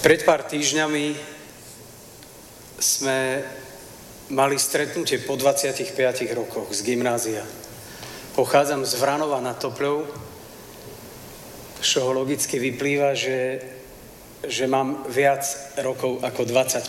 Pred pár týždňami sme mali stretnutie po 25 rokoch z gymnázia. Pochádzam z Vranova nad Topľou, z čoho logicky vyplýva, že mám viac rokov ako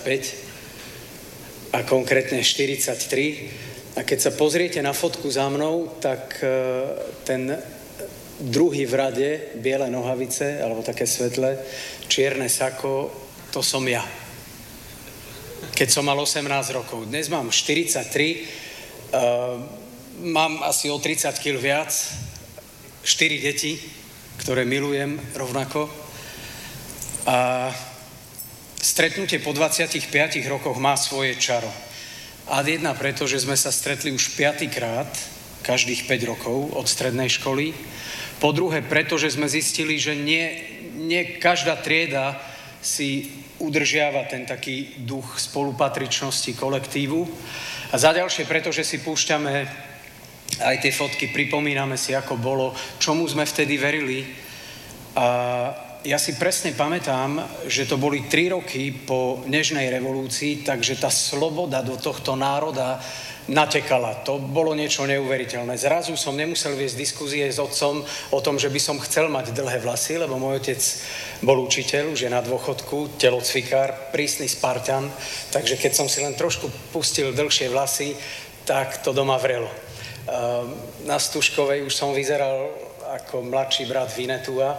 25 a konkrétne 43. A keď sa pozriete na fotku za mnou, tak ten druhý v rade, biele nohavice, alebo také svetlé, čierne sako, to som ja. Keď som mal 18 rokov. Dnes mám 43, mám asi o 30 kg viac, 4 deti, ktoré milujem rovnako. A stretnutie po 25 rokoch má svoje čaro. Ad jedna preto, že sme sa stretli už 5. krát, každých 5 rokov od strednej školy. Po druhé, pretože sme zistili, že nie každá trieda si udržiava ten taký duch spolupatričnosti kolektívu. A za ďalšie, pretože si púšťame aj tie fotky, pripomíname si, ako bolo, čomu sme vtedy verili. A ja si presne pamätám, že to boli 3 roky po Nežnej revolúcii, takže tá sloboda do tohto národa natekala. To bolo niečo neuveriteľné. Zrazu som nemusel viesť diskusie s otcom o tom, že by som chcel mať dlhé vlasy, lebo môj otec bol učiteľ, už je na dôchodku, telocvikár, prísny Spartan, takže keď som si len trošku pustil dlhšie vlasy, tak to doma vrelo. Na Stužkovej už som vyzeral ako mladší brat Vinetua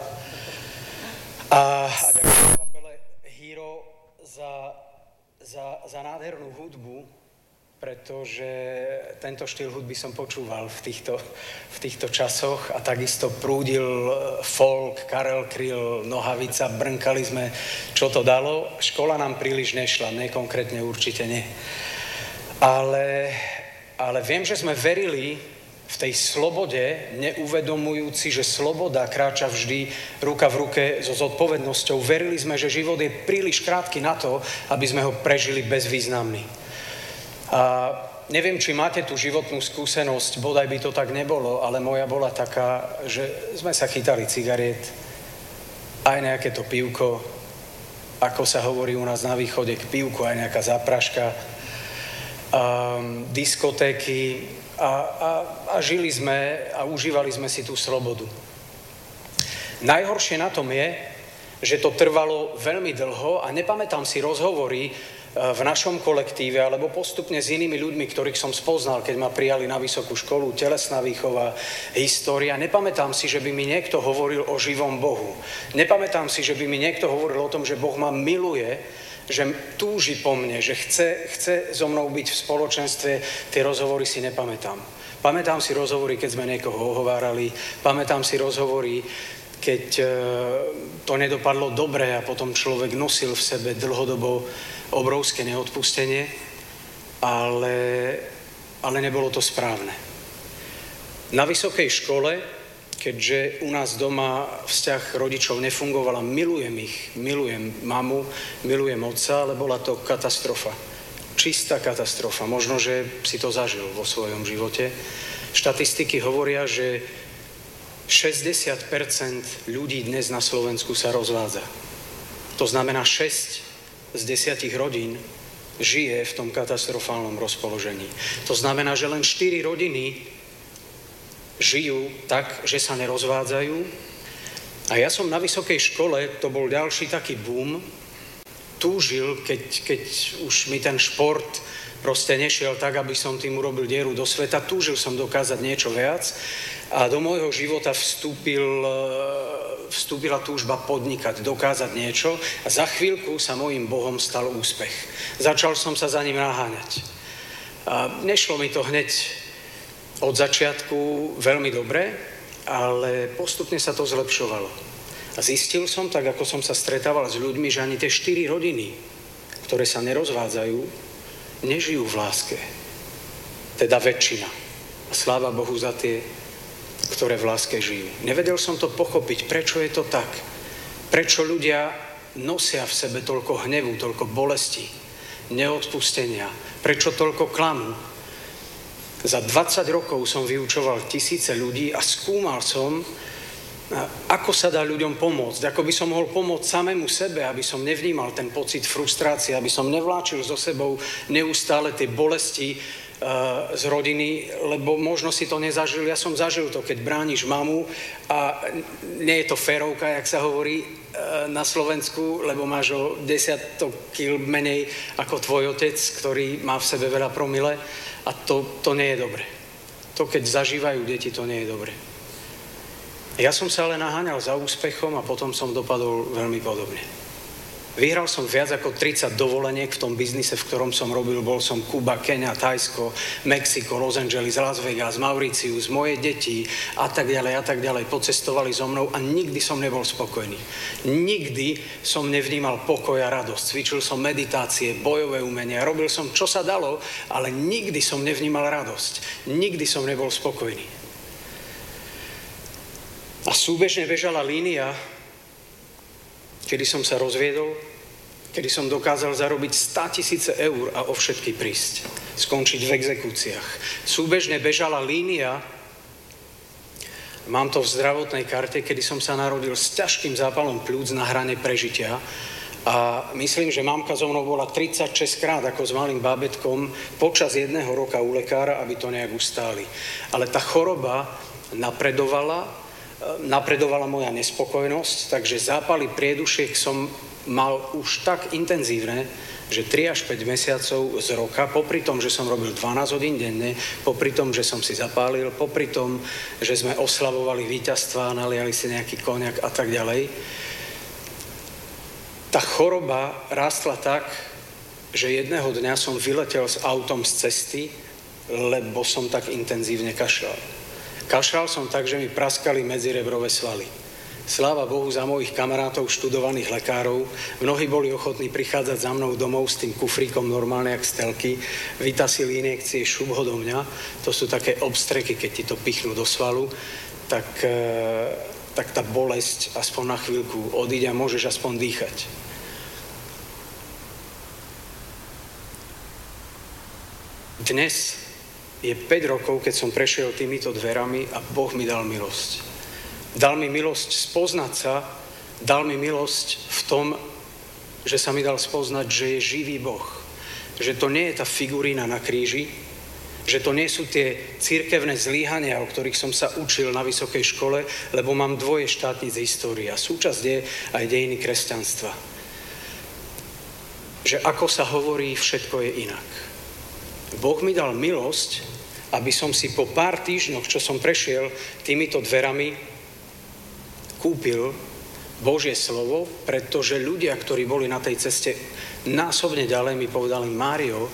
a ďakujem kapele Hero za nádhernú hudbu, pretože tento štýl hudby som počúval v týchto časoch a takisto prúdil folk, Karel Kryl, Nohavica, brnkali sme, čo to dalo. Škola nám príliš nešla, konkrétne určite nie. Ale viem, že sme verili v tej slobode, neuvedomujúci, že sloboda kráča vždy ruka v ruke so zodpovednosťou. Verili sme, že život je príliš krátky na to, aby sme ho prežili bezvýznamný. A neviem, či máte tú životnú skúsenosť, bodaj by to tak nebolo, ale moja bola taká, že sme sa chytali cigariet, aj nejaké to pivko, ako sa hovorí u nás na východe, k pivku aj nejaká zápraška, diskotéky a žili sme a užívali sme si tú slobodu. Najhoršie na tom je, že to trvalo veľmi dlho a nepamätám si rozhovory v našom kolektíve alebo postupne s inými ľuďmi, ktorých som spoznal, keď ma prijali na vysokú školu, telesná výchova, história. Nepamätám si, že by mi niekto hovoril o živom Bohu. Nepamätám si, že by mi niekto hovoril o tom, že Boh ma miluje, že túži po mne, že chce so mnou byť v spoločenstve. Tie rozhovory si nepamätám. Pamätám si rozhovory, keď sme niekoho ohovárali, pamätám si rozhovory, keď to nedopadlo dobre a potom človek nosil v sebe dlhodobo obrovské neodpustenie, ale nebolo to správne. Na vysokej škole, keďže u nás doma vzťah rodičov nefungoval, milujem ich, milujem mamu, milujem otca, ale bola to katastrofa. Čistá katastrofa. Možno, že si to zažil vo svojom živote. Štatistiky hovoria, že 60% ľudí dnes na Slovensku sa rozvádza. To znamená 6 z 10 rodín žije v tom katastrofálnom rozpoložení. To znamená, že len 4 rodiny žijú tak, že sa nerozvádzajú. A ja som na vysokej škole, to bol ďalší taký boom, túžil, keď už mi ten šport proste nešiel tak, aby som tým urobil dieru do sveta, túžil som dokázať niečo viac a do môjho života vstúpila túžba podnikať, dokázať niečo a za chvíľku sa mojím Bohom stal úspech. Začal som sa za ním naháňať. A nešlo mi to hneď od začiatku veľmi dobre, ale postupne sa to zlepšovalo. A zistil som, tak ako som sa stretával s ľuďmi, že ani tie 4 rodiny, ktoré sa nerozvádzajú, nežijú v láske. Teda väčšina. A sláva Bohu za tie, ktoré v láske žijú. Nevedel som to pochopiť, prečo je to tak. Prečo ľudia nosia v sebe toľko hnevu, toľko bolesti, neodpustenia. Prečo toľko klamu. Za 20 rokov som vyučoval tisíce ľudí a skúmal som, ako sa dá ľuďom pomôcť, ako by som mohol pomôcť samému sebe, aby som nevnímal ten pocit frustrácie, aby som nevláčil so sebou neustále tie bolesti z rodiny, lebo možno si to nezažil. Ja som zažil to, keď brániš mamu a nie je to férovka, jak sa hovorí na Slovensku, lebo máš o 10 kg menej ako tvoj otec, ktorý má v sebe veľa promile, a to nie je dobre. To, keď zažívajú deti, to nie je dobre. Ja som sa ale naháňal za úspechom a potom som dopadol veľmi podobne. Vyhral som viac ako 30 dovoleniek v tom biznise, v ktorom som robil. Bol som Kuba, Kenia, Thajsko, Mexiko, Los Angeles, Las Vegas, Mauritius, moje deti a tak ďalej. Pocestovali so mnou a nikdy som nebol spokojný. Nikdy som nevnímal pokoj a radosť. Cvičil som meditácie, bojové umenia, robil som, čo sa dalo, ale nikdy som nevnímal radosť. Nikdy som nebol spokojný. A súbežne bežala línia, kedy som sa rozviedol, kedy som dokázal zarobiť 100 000 eur a o všetky prísť, skončiť v exekúciách. Súbežne bežala línia, mám to v zdravotnej karte, kedy som sa narodil s ťažkým zápalom pľúc na hrane prežitia a myslím, že mamka so mnou bola 36 krát ako s malým bábätkom počas 1 roka u lekára, aby to nejak ustáli. Ale tá choroba napredovala moja nespokojnosť, takže zápaly priedušiek som mal už tak intenzívne, že 3 až 5 mesiacov z roka, popri tom, že som robil 12 hodín denne, popri tom, že som si zapálil, popri tom, že sme oslavovali víťazstva, naliali si nejaký koniak a tak ďalej, tá choroba rástla tak, že jedného dňa som vyletel s autom z cesty, lebo som tak intenzívne kašľal. Kašľal som tak, že mi praskali medzirebrové svaly. Sláva Bohu za mojich kamarátov, študovaných lekárov. Mnohí boli ochotní prichádzať za mnou domov s tým kufríkom normálne jak z telky. Vytasili injekcie, šup ho do mňa. To sú také obstreky, keď ti to pichnú do svalu. Tak tá bolesť aspoň na chvíľku odíde a môžeš aspoň dýchať. Dnes je 5 rokov, keď som prešiel týmito dverami a Boh mi dal milosť. Dal mi milosť spoznať sa, dal mi milosť v tom, že sa mi dal spoznať, že je živý Boh. Že to nie je tá figurína na kríži, že to nie sú tie cirkevné zlyhania, o ktorých som sa učil na vysokej škole, lebo mám 2 štátnic histórie a súčasť je aj dejiny kresťanstva. Že ako sa hovorí, všetko je inak. Boh mi dal milosť, aby som si po pár týždňoch, čo som prešiel týmito dverami, kúpil Božie slovo, pretože ľudia, ktorí boli na tej ceste násobne ďalej, mi povedali: Mário,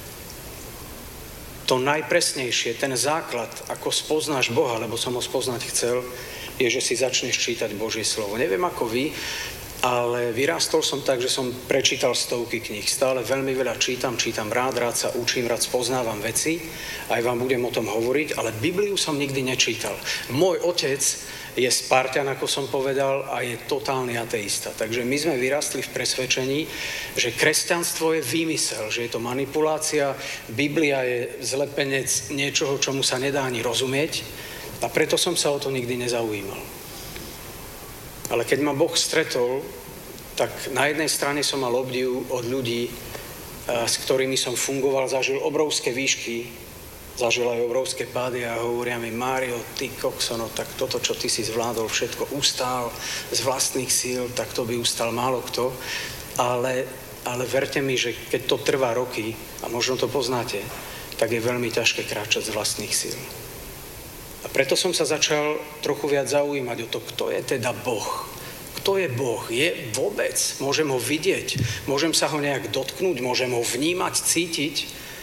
to najpresnejšie, ten základ, ako spoznáš Boha, lebo som ho spoznať chcel, je, že si začneš čítať Božie slovo. Neviem ako vy, ale vyrástol som tak, že som prečítal stovky kníh. Stále veľmi veľa čítam rád sa učím, rád spoznávam veci. Aj vám budem o tom hovoriť, ale Bibliu som nikdy nečítal. Môj otec je Spartan, ako som povedal, a je totálny ateista. Takže my sme vyrástli v presvedčení, že kresťanstvo je výmysel, že je to manipulácia, Biblia je zlepenec niečoho, čomu sa nedá ani rozumieť, a preto som sa o to nikdy nezaujímal. Ale keď ma Boh stretol, tak na jednej strane som mal obdiv od ľudí, s ktorými som fungoval, zažil obrovské výšky, zažil aj obrovské pády a hovoria mi: Mário, ty koksono, tak toto, čo ty si zvládol, všetko ustál z vlastných síl, tak to by ustal málo kto. Ale verte mi, že keď to trvá roky, a možno to poznáte, tak je veľmi ťažké kráčať z vlastných síl. A preto som sa začal trochu viac zaujímať o to, kto je teda Boh. Kto je Boh? Je vôbec? Môžem ho vidieť? Môžem sa ho nejak dotknúť? Môžem ho vnímať, cítiť?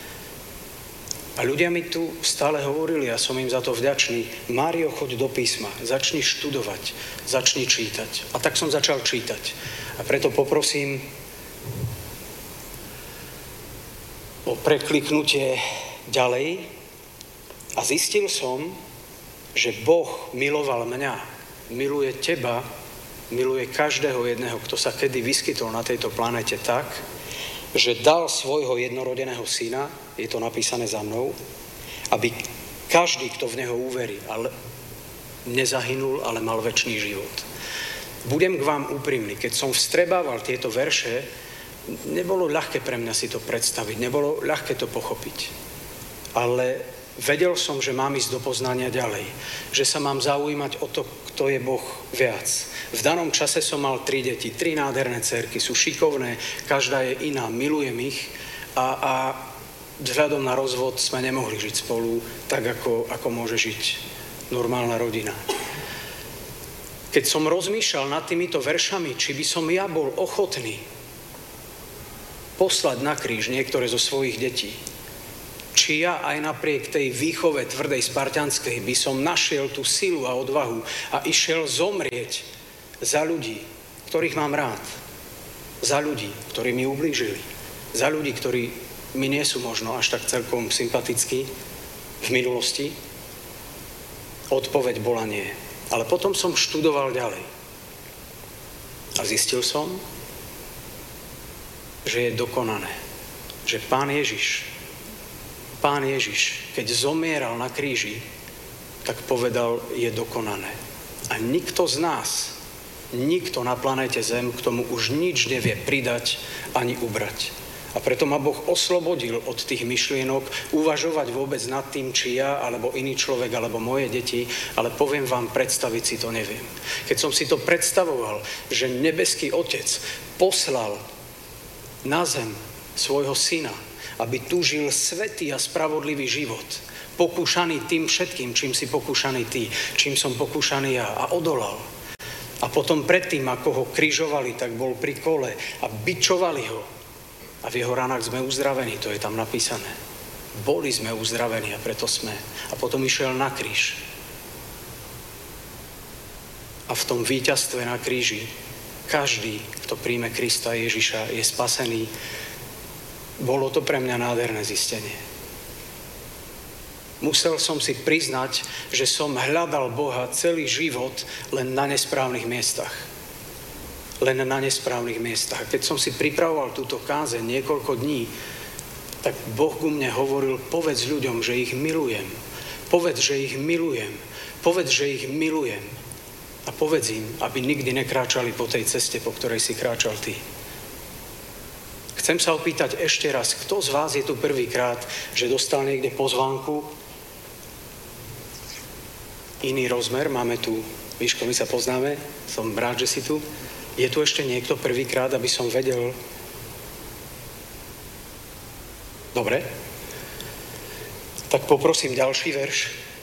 A ľudia mi tu stále hovorili, a som im za to vďačný: Mário, choď do písma, začni študovať, začni čítať. A tak som začal čítať. A preto poprosím o prekliknutie ďalej. A zistil som, že Boh miloval mňa, miluje teba, miluje každého jedného, kto sa kedy vyskytol na tejto planete, tak, že dal svojho jednorodeného syna, je to napísané za mnou, aby každý, kto v neho uverí, ale nezahynul, ale mal večný život. Budem k vám úprimný, keď som vstrebával tieto verše, nebolo ľahké pre mňa si to predstaviť, nebolo ľahké to pochopiť. Ale vedel som, že mám ísť do poznania ďalej, že sa mám zaujímať o to, kto je Boh viac. V danom čase som mal 3 deti, 3 nádherné dcérky, sú šikovné, každá je iná, milujem ich a vzhľadom na rozvod sme nemohli žiť spolu tak, ako môže žiť normálna rodina. Keď som rozmýšľal nad týmito veršami, či by som ja bol ochotný poslať na kríž niektoré zo svojich detí, či ja aj napriek tej výchove tvrdej spartianskej by som našiel tú silu a odvahu a išiel zomrieť za ľudí, ktorých mám rád, za ľudí, ktorí mi ublížili, za ľudí, ktorí mi nie sú možno až tak celkom sympatickí v minulosti. Odpoveď bola nie. Ale potom som študoval ďalej. A zistil som, že je dokonané. Že Pán Ježiš, keď zomieral na kríži, tak povedal, je dokonané. A nikto z nás, nikto na planéte Zem k tomu už nič nevie pridať ani ubrať. A preto ma Boh oslobodil od tých myšlienok uvažovať vôbec nad tým, či ja, alebo iný človek, alebo moje deti, ale poviem vám, predstaviť si to neviem. Keď som si to predstavoval, že nebeský Otec poslal na zem svojho syna, aby tu žil svätý a spravodlivý život, pokúšaný tým všetkým, čím si pokúšaný ty, čím som pokúšaný ja, a odolal. A potom predtým, ako ho križovali, tak bol pri kole a bičovali ho. A v jeho ranách sme uzdravení, to je tam napísané. Boli sme uzdravení a preto sme. A potom išiel na kríž. A v tom víťazstve na kríži každý, kto príjme Krista Ježiša, je spasený. Bolo to pre mňa nádherné zistenie. Musel som si priznať, že som hľadal Boha celý život len na nesprávnych miestach. Len na nesprávnych miestach. Keď som si pripravoval túto kázeň niekoľko dní, tak Boh ku mne hovoril, povedz ľuďom, že ich milujem. Povedz, že ich milujem. Povedz, že ich milujem. A povedz im, aby nikdy nekráčali po tej ceste, po ktorej si kráčal ty. Chcem sa opýtať ešte raz, kto z vás je tu prvýkrát, že dostal niekde pozvánku? Iný rozmer, máme tu, Miško, my sa poznáme, som rád, že si tu. Je tu ešte niekto prvýkrát, aby som vedel? Dobre. Tak poprosím ďalší verš.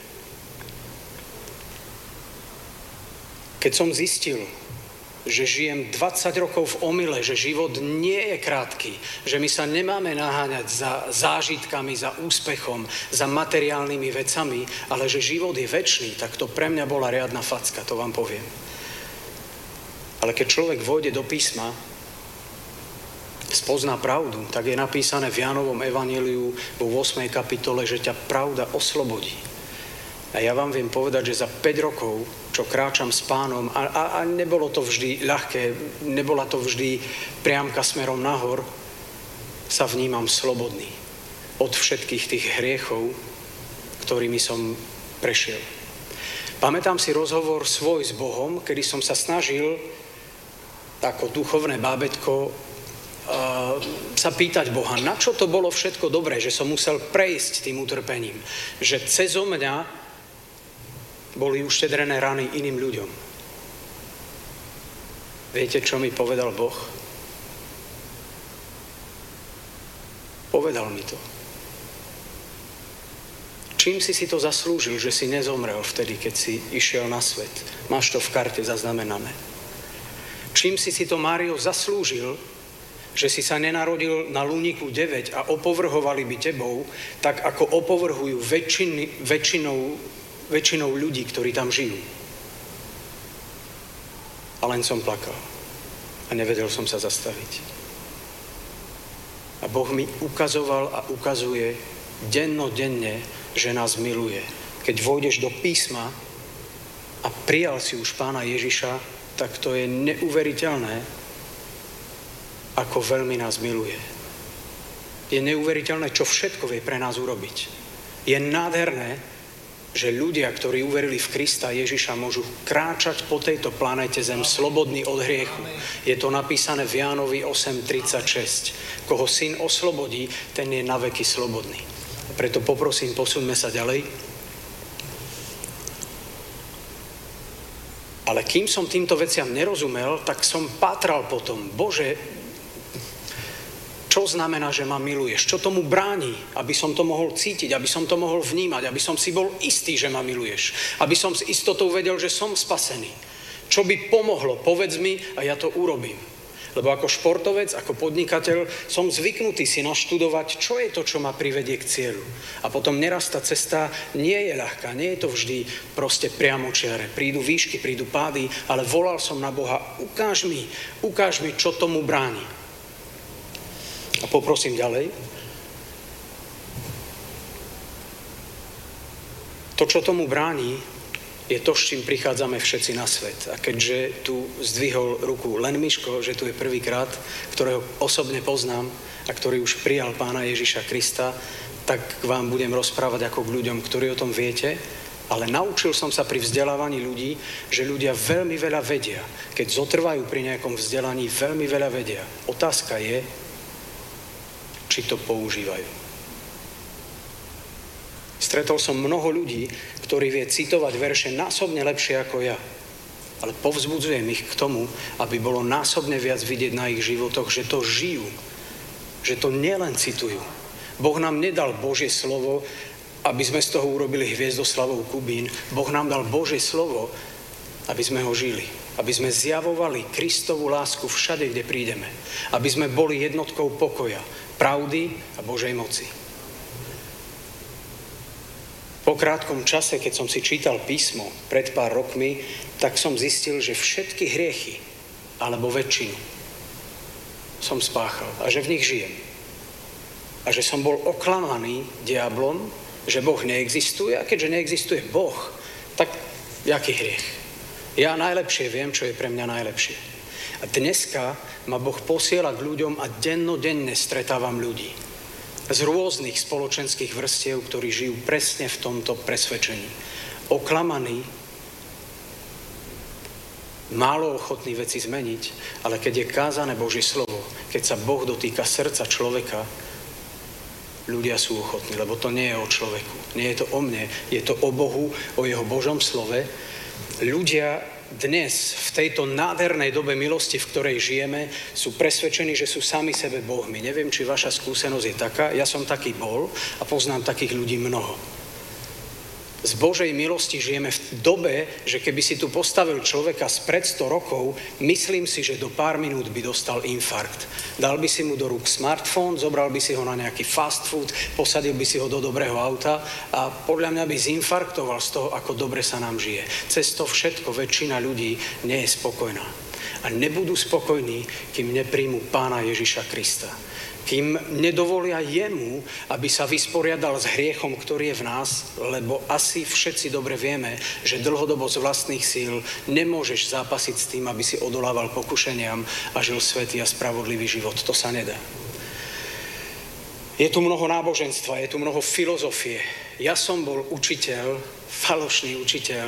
Keď som zistil, že žijem 20 rokov v omyle, že život nie je krátky, že my sa nemáme naháňať za zážitkami, za úspechom, za materiálnymi vecami, ale že život je večný, tak to pre mňa bola riadna facka, to vám poviem. Ale keď človek vôjde do písma, spozná pravdu, tak je napísané v Jánovom evanjeliu vo 8. kapitole, že ťa pravda oslobodí. A ja vám viem povedať, že za 5 rokov, čo kráčam s Pánom, a nebolo to vždy ľahké, nebola to vždy priamka smerom nahor, sa vnímam slobodný od všetkých tých hriechov, ktorými som prešiel. Pamätám si rozhovor svoj s Bohom, kedy som sa snažil ako duchovné bábätko sa pýtať Boha, na čo to bolo všetko dobré, že som musel prejsť tým utrpením, že cezo mňa boli uštedrené rany iným ľuďom. Viete, čo mi povedal Boh? Povedal mi to. Čím si to zaslúžil, že si nezomrel vtedy, keď si išiel na svet? Máš to v karte zaznamenané. Čím si to, Mário, zaslúžil, že si sa nenarodil na Lúniku 9 a opovrhovali by tebou, tak ako opovrhujú väčšinou ľudí, ktorí tam žijú. A len som plakal. A nevedel som sa zastaviť. A Boh mi ukazoval a ukazuje dennodenne, že nás miluje. Keď vojdeš do písma a prijal si už Pána Ježiša, tak to je neuveriteľné, ako veľmi nás miluje. Je neuveriteľné, čo všetko vie pre nás urobiť. Je nádherné, že ľudia, ktorí uverili v Krista Ježiša, môžu kráčať po tejto planéte Zem slobodný od hriechu. Je to napísané v Jánovi 8:36. Koho Syn oslobodí, ten je na veky slobodný. Preto poprosím, posuňme sa ďalej. Ale kým som týmto veciam nerozumel, tak som pátral potom, Bože, čo znamená, že ma miluješ? Čo tomu bráni, aby som to mohol cítiť, aby som to mohol vnímať, aby som si bol istý, že ma miluješ, aby som s istotou vedel, že som spasený. Čo by pomohlo? Povedz mi a ja to urobím. Lebo ako športovec, ako podnikateľ som zvyknutý si naštudovať, čo je to, čo ma privedie k cieľu. A potom neraz tá cesta nie je ľahká, nie je to vždy proste priamočiare. Prídu výšky, prídu pády, ale volal som na Boha, ukáž mi, čo tomu bráni. A poprosím ďalej. To, čo tomu bráni, je to, s čím prichádzame všetci na svet. A keďže tu zdvihol ruku len Miško, že tu je prvýkrát, ktorého osobne poznám a ktorý už prijal Pána Ježiša Krista, tak vám budem rozprávať ako k ľuďom, ktorí o tom viete, ale naučil som sa pri vzdelávaní ľudí, že ľudia veľmi veľa vedia. Keď zotrvajú pri nejakom vzdelaní, veľmi veľa vedia. Otázka je, či to používajú. Stretol som mnoho ľudí, ktorí vie citovať verše násobne lepšie ako ja. Ale povzbudzujem ich k tomu, aby bolo násobne viac vidieť na ich životoch, že to žijú. Že to nielen citujú. Boh nám nedal Božie slovo, aby sme z toho urobili Hviezdoslavov Kubín. Boh nám dal Božie slovo, aby sme ho žili. Aby sme zjavovali Kristovú lásku všade, kde prídeme. Aby sme boli jednotkou pokoja, pravdy a Božej moci. Po krátkom čase, keď som si čítal písmo pred pár rokmi, tak som zistil, že všetky hriechy, alebo väčšinu, som spáchal a že v nich žijem. A že som bol oklamaný diablom, že Boh neexistuje a keďže neexistuje Boh, tak jaký hriech? Ja najlepšie viem, čo je pre mňa najlepšie. A dneska ma Boh posiela k ľuďom a dennodenne stretávam ľudí z rôznych spoločenských vrstiev, ktorí žijú presne v tomto presvedčení. Oklamaní, málo ochotní veci zmeniť, ale keď je kázané Božie slovo, keď sa Boh dotýka srdca človeka, ľudia sú ochotní, lebo to nie je o človeku, nie je to o mne, je to o Bohu, o jeho Božom slove. Ľudia dnes, v tejto nádhernej dobe milosti, v ktorej žijeme, sú presvedčení, že sú sami sebe bohmi. Neviem, či vaša skúsenosť je taká. Ja som taký bol a poznám takých ľudí mnoho. Z Božej milosti žijeme v dobe, že keby si tu postavil človeka spred 100 rokov, myslím si, že do pár minút by dostal infarkt. Dal by si mu do rúk smartfón, zobral by si ho na nejaký fast food, posadil by si ho do dobrého auta a podľa mňa by zinfarktoval z toho, ako dobre sa nám žije. Cez to všetko väčšina ľudí nie je spokojná. A nebudú spokojní, kým nepríjmu Pána Ježiša Krista. Kým nedovolia jemu, aby sa vysporiadal s hriechom, ktorý je v nás, lebo asi všetci dobre vieme, že dlhodobo z vlastných síl nemôžeš zápasiť s tým, aby si odolával pokušeniam a žil svätý a spravodlivý život. To sa nedá. Je tu mnoho náboženstva, je tu mnoho filozofie. Ja som bol učiteľ, falošný učiteľ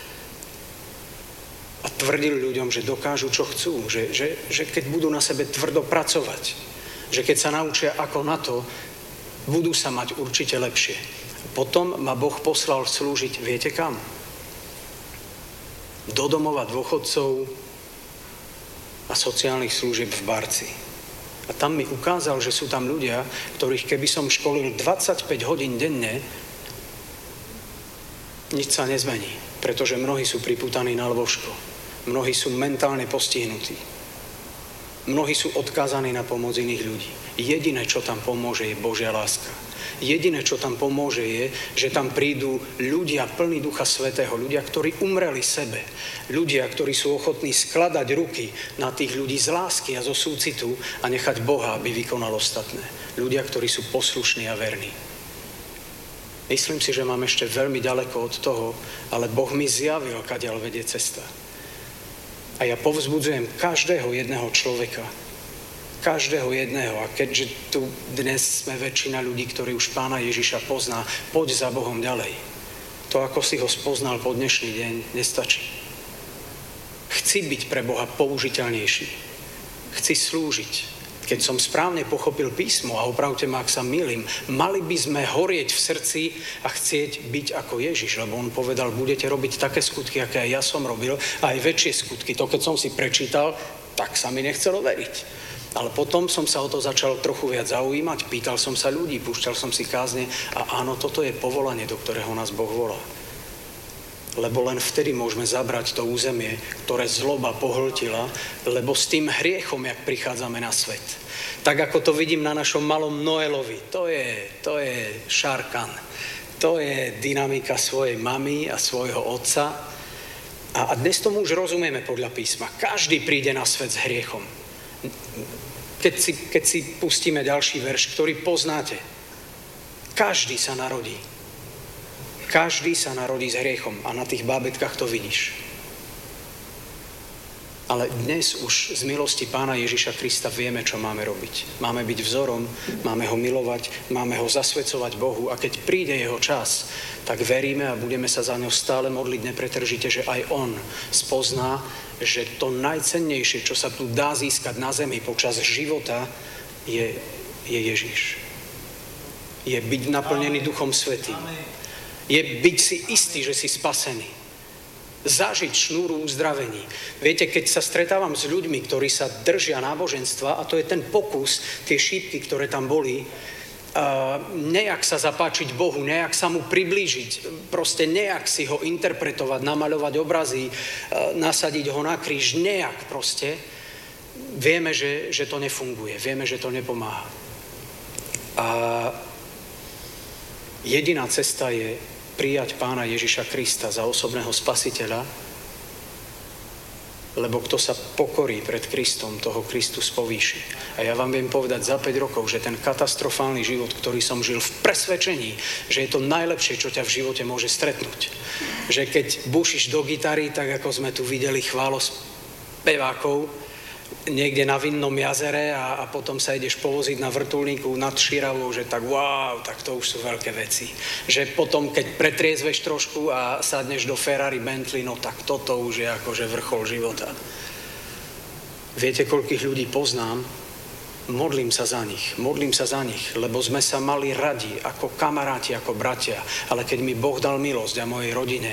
a tvrdil ľuďom, že dokážu, čo chcú, že keď budú na sebe tvrdo pracovať, že keď sa naučia ako na to, budú sa mať určite lepšie. Potom ma Boh poslal slúžiť, viete kam? Do domova dôchodcov a sociálnych služieb v Barci. A tam mi ukázal, že sú tam ľudia, ktorých keby som školil 25 hodín denne, nič sa nezmení, pretože mnohí sú pripútaní na lôžko. Mnohí sú mentálne postihnutí. Mnohí sú odkázaní na pomoc iných ľudí. Jediné, čo tam pomôže, je Božia láska. Jediné, čo tam pomôže, je, že tam prídu ľudia plní Ducha Svätého, ľudia, ktorí umreli sebe, ľudia, ktorí sú ochotní skladať ruky na tých ľudí z lásky a zo súcitu a nechať Boha, aby vykonal ostatné. Ľudia, ktorí sú poslušní a verní. Myslím si, že mám ešte veľmi ďaleko od toho, ale Boh mi zjavil, kadiaľ vedie cesta. A ja povzbudzujem každého jedného človeka. Každého jedného. A keďže tu dnes sme väčšina ľudí, ktorí už Pána Ježiša pozná, poď za Bohom ďalej. To, ako si ho spoznal po dnešný deň, nestačí. Chci byť pre Boha použiteľnejší. Chci slúžiť. Keď som správne pochopil písmo, a opravte ma, ak sa mýlim, mali by sme horieť v srdci a chcieť byť ako Ježiš, lebo on povedal, budete robiť také skutky, aké aj ja som robil, a aj väčšie skutky. To, keď som si prečítal, tak sa mi nechcelo veriť. Ale potom som sa o to začal trochu viac zaujímať, pýtal som sa ľudí, púšťal som si kázne a áno, toto je povolanie, do ktorého nás Boh volá. Lebo len vtedy môžeme zabrať to územie, ktoré zloba pohltila, lebo s tým hriechom, jak prichádzame na svet. Tak ako to vidím na našom malom Noelovi, to je Šarkan, to je dynamika svojej mamy a svojho otca. A dnes tomu už rozumieme podľa písma. Každý príde na svet s hriechom. Keď si pustíme ďalší verš, ktorý poznáte. Každý sa narodí. Každý sa narodí s hriechom a na tých bábetkách to vidíš. Ale dnes už z milosti Pána Ježiša Krista vieme, čo máme robiť. Máme byť vzorom, máme ho milovať, máme ho zasvedcovať Bohu a keď príde jeho čas, tak veríme a budeme sa za ňo stále modliť nepretržite, že aj on spozná, že to najcennejšie, čo sa tu dá získať na zemi počas života, je Ježiš. Je byť naplnený Duchom Svätým. Je byť si istý, že si spasený. Zažiť šnúru uzdravení. Viete, keď sa stretávam s ľuďmi, ktorí sa držia náboženstva, a to je ten pokus, tie šípky, ktoré tam boli, nejak sa zapáčiť Bohu, nejak sa mu priblížiť, proste nejak si ho interpretovať, namaľovať obrazy, nasadiť ho na kríž, nejak proste. Vieme, že to nefunguje, vieme, že to nepomáha. A jediná cesta je prijať Pána Ježiša Krista za osobného spasiteľa, lebo kto sa pokorí pred Kristom, toho Kristus povýši. A ja vám viem povedať za 5 rokov, že ten katastrofálny život, ktorý som žil v presvedčení, že je to najlepšie, čo ťa v živote môže stretnúť. Že keď bušíš do gitary, tak ako sme tu videli chválospevákov, niekde na Vinnom jazere a potom sa ideš povoziť na vrtuľníku nad Širavou, že tak wow, tak to už sú veľké veci. Že potom, keď pretriezveš trošku a sadneš do Ferrari, Bentley, no tak toto už je akože vrchol života. Viete, koľkých ľudí poznám? Modlím sa za nich, lebo sme sa mali radi ako kamaráti, ako bratia, ale keď mi Boh dal milosť a mojej rodine,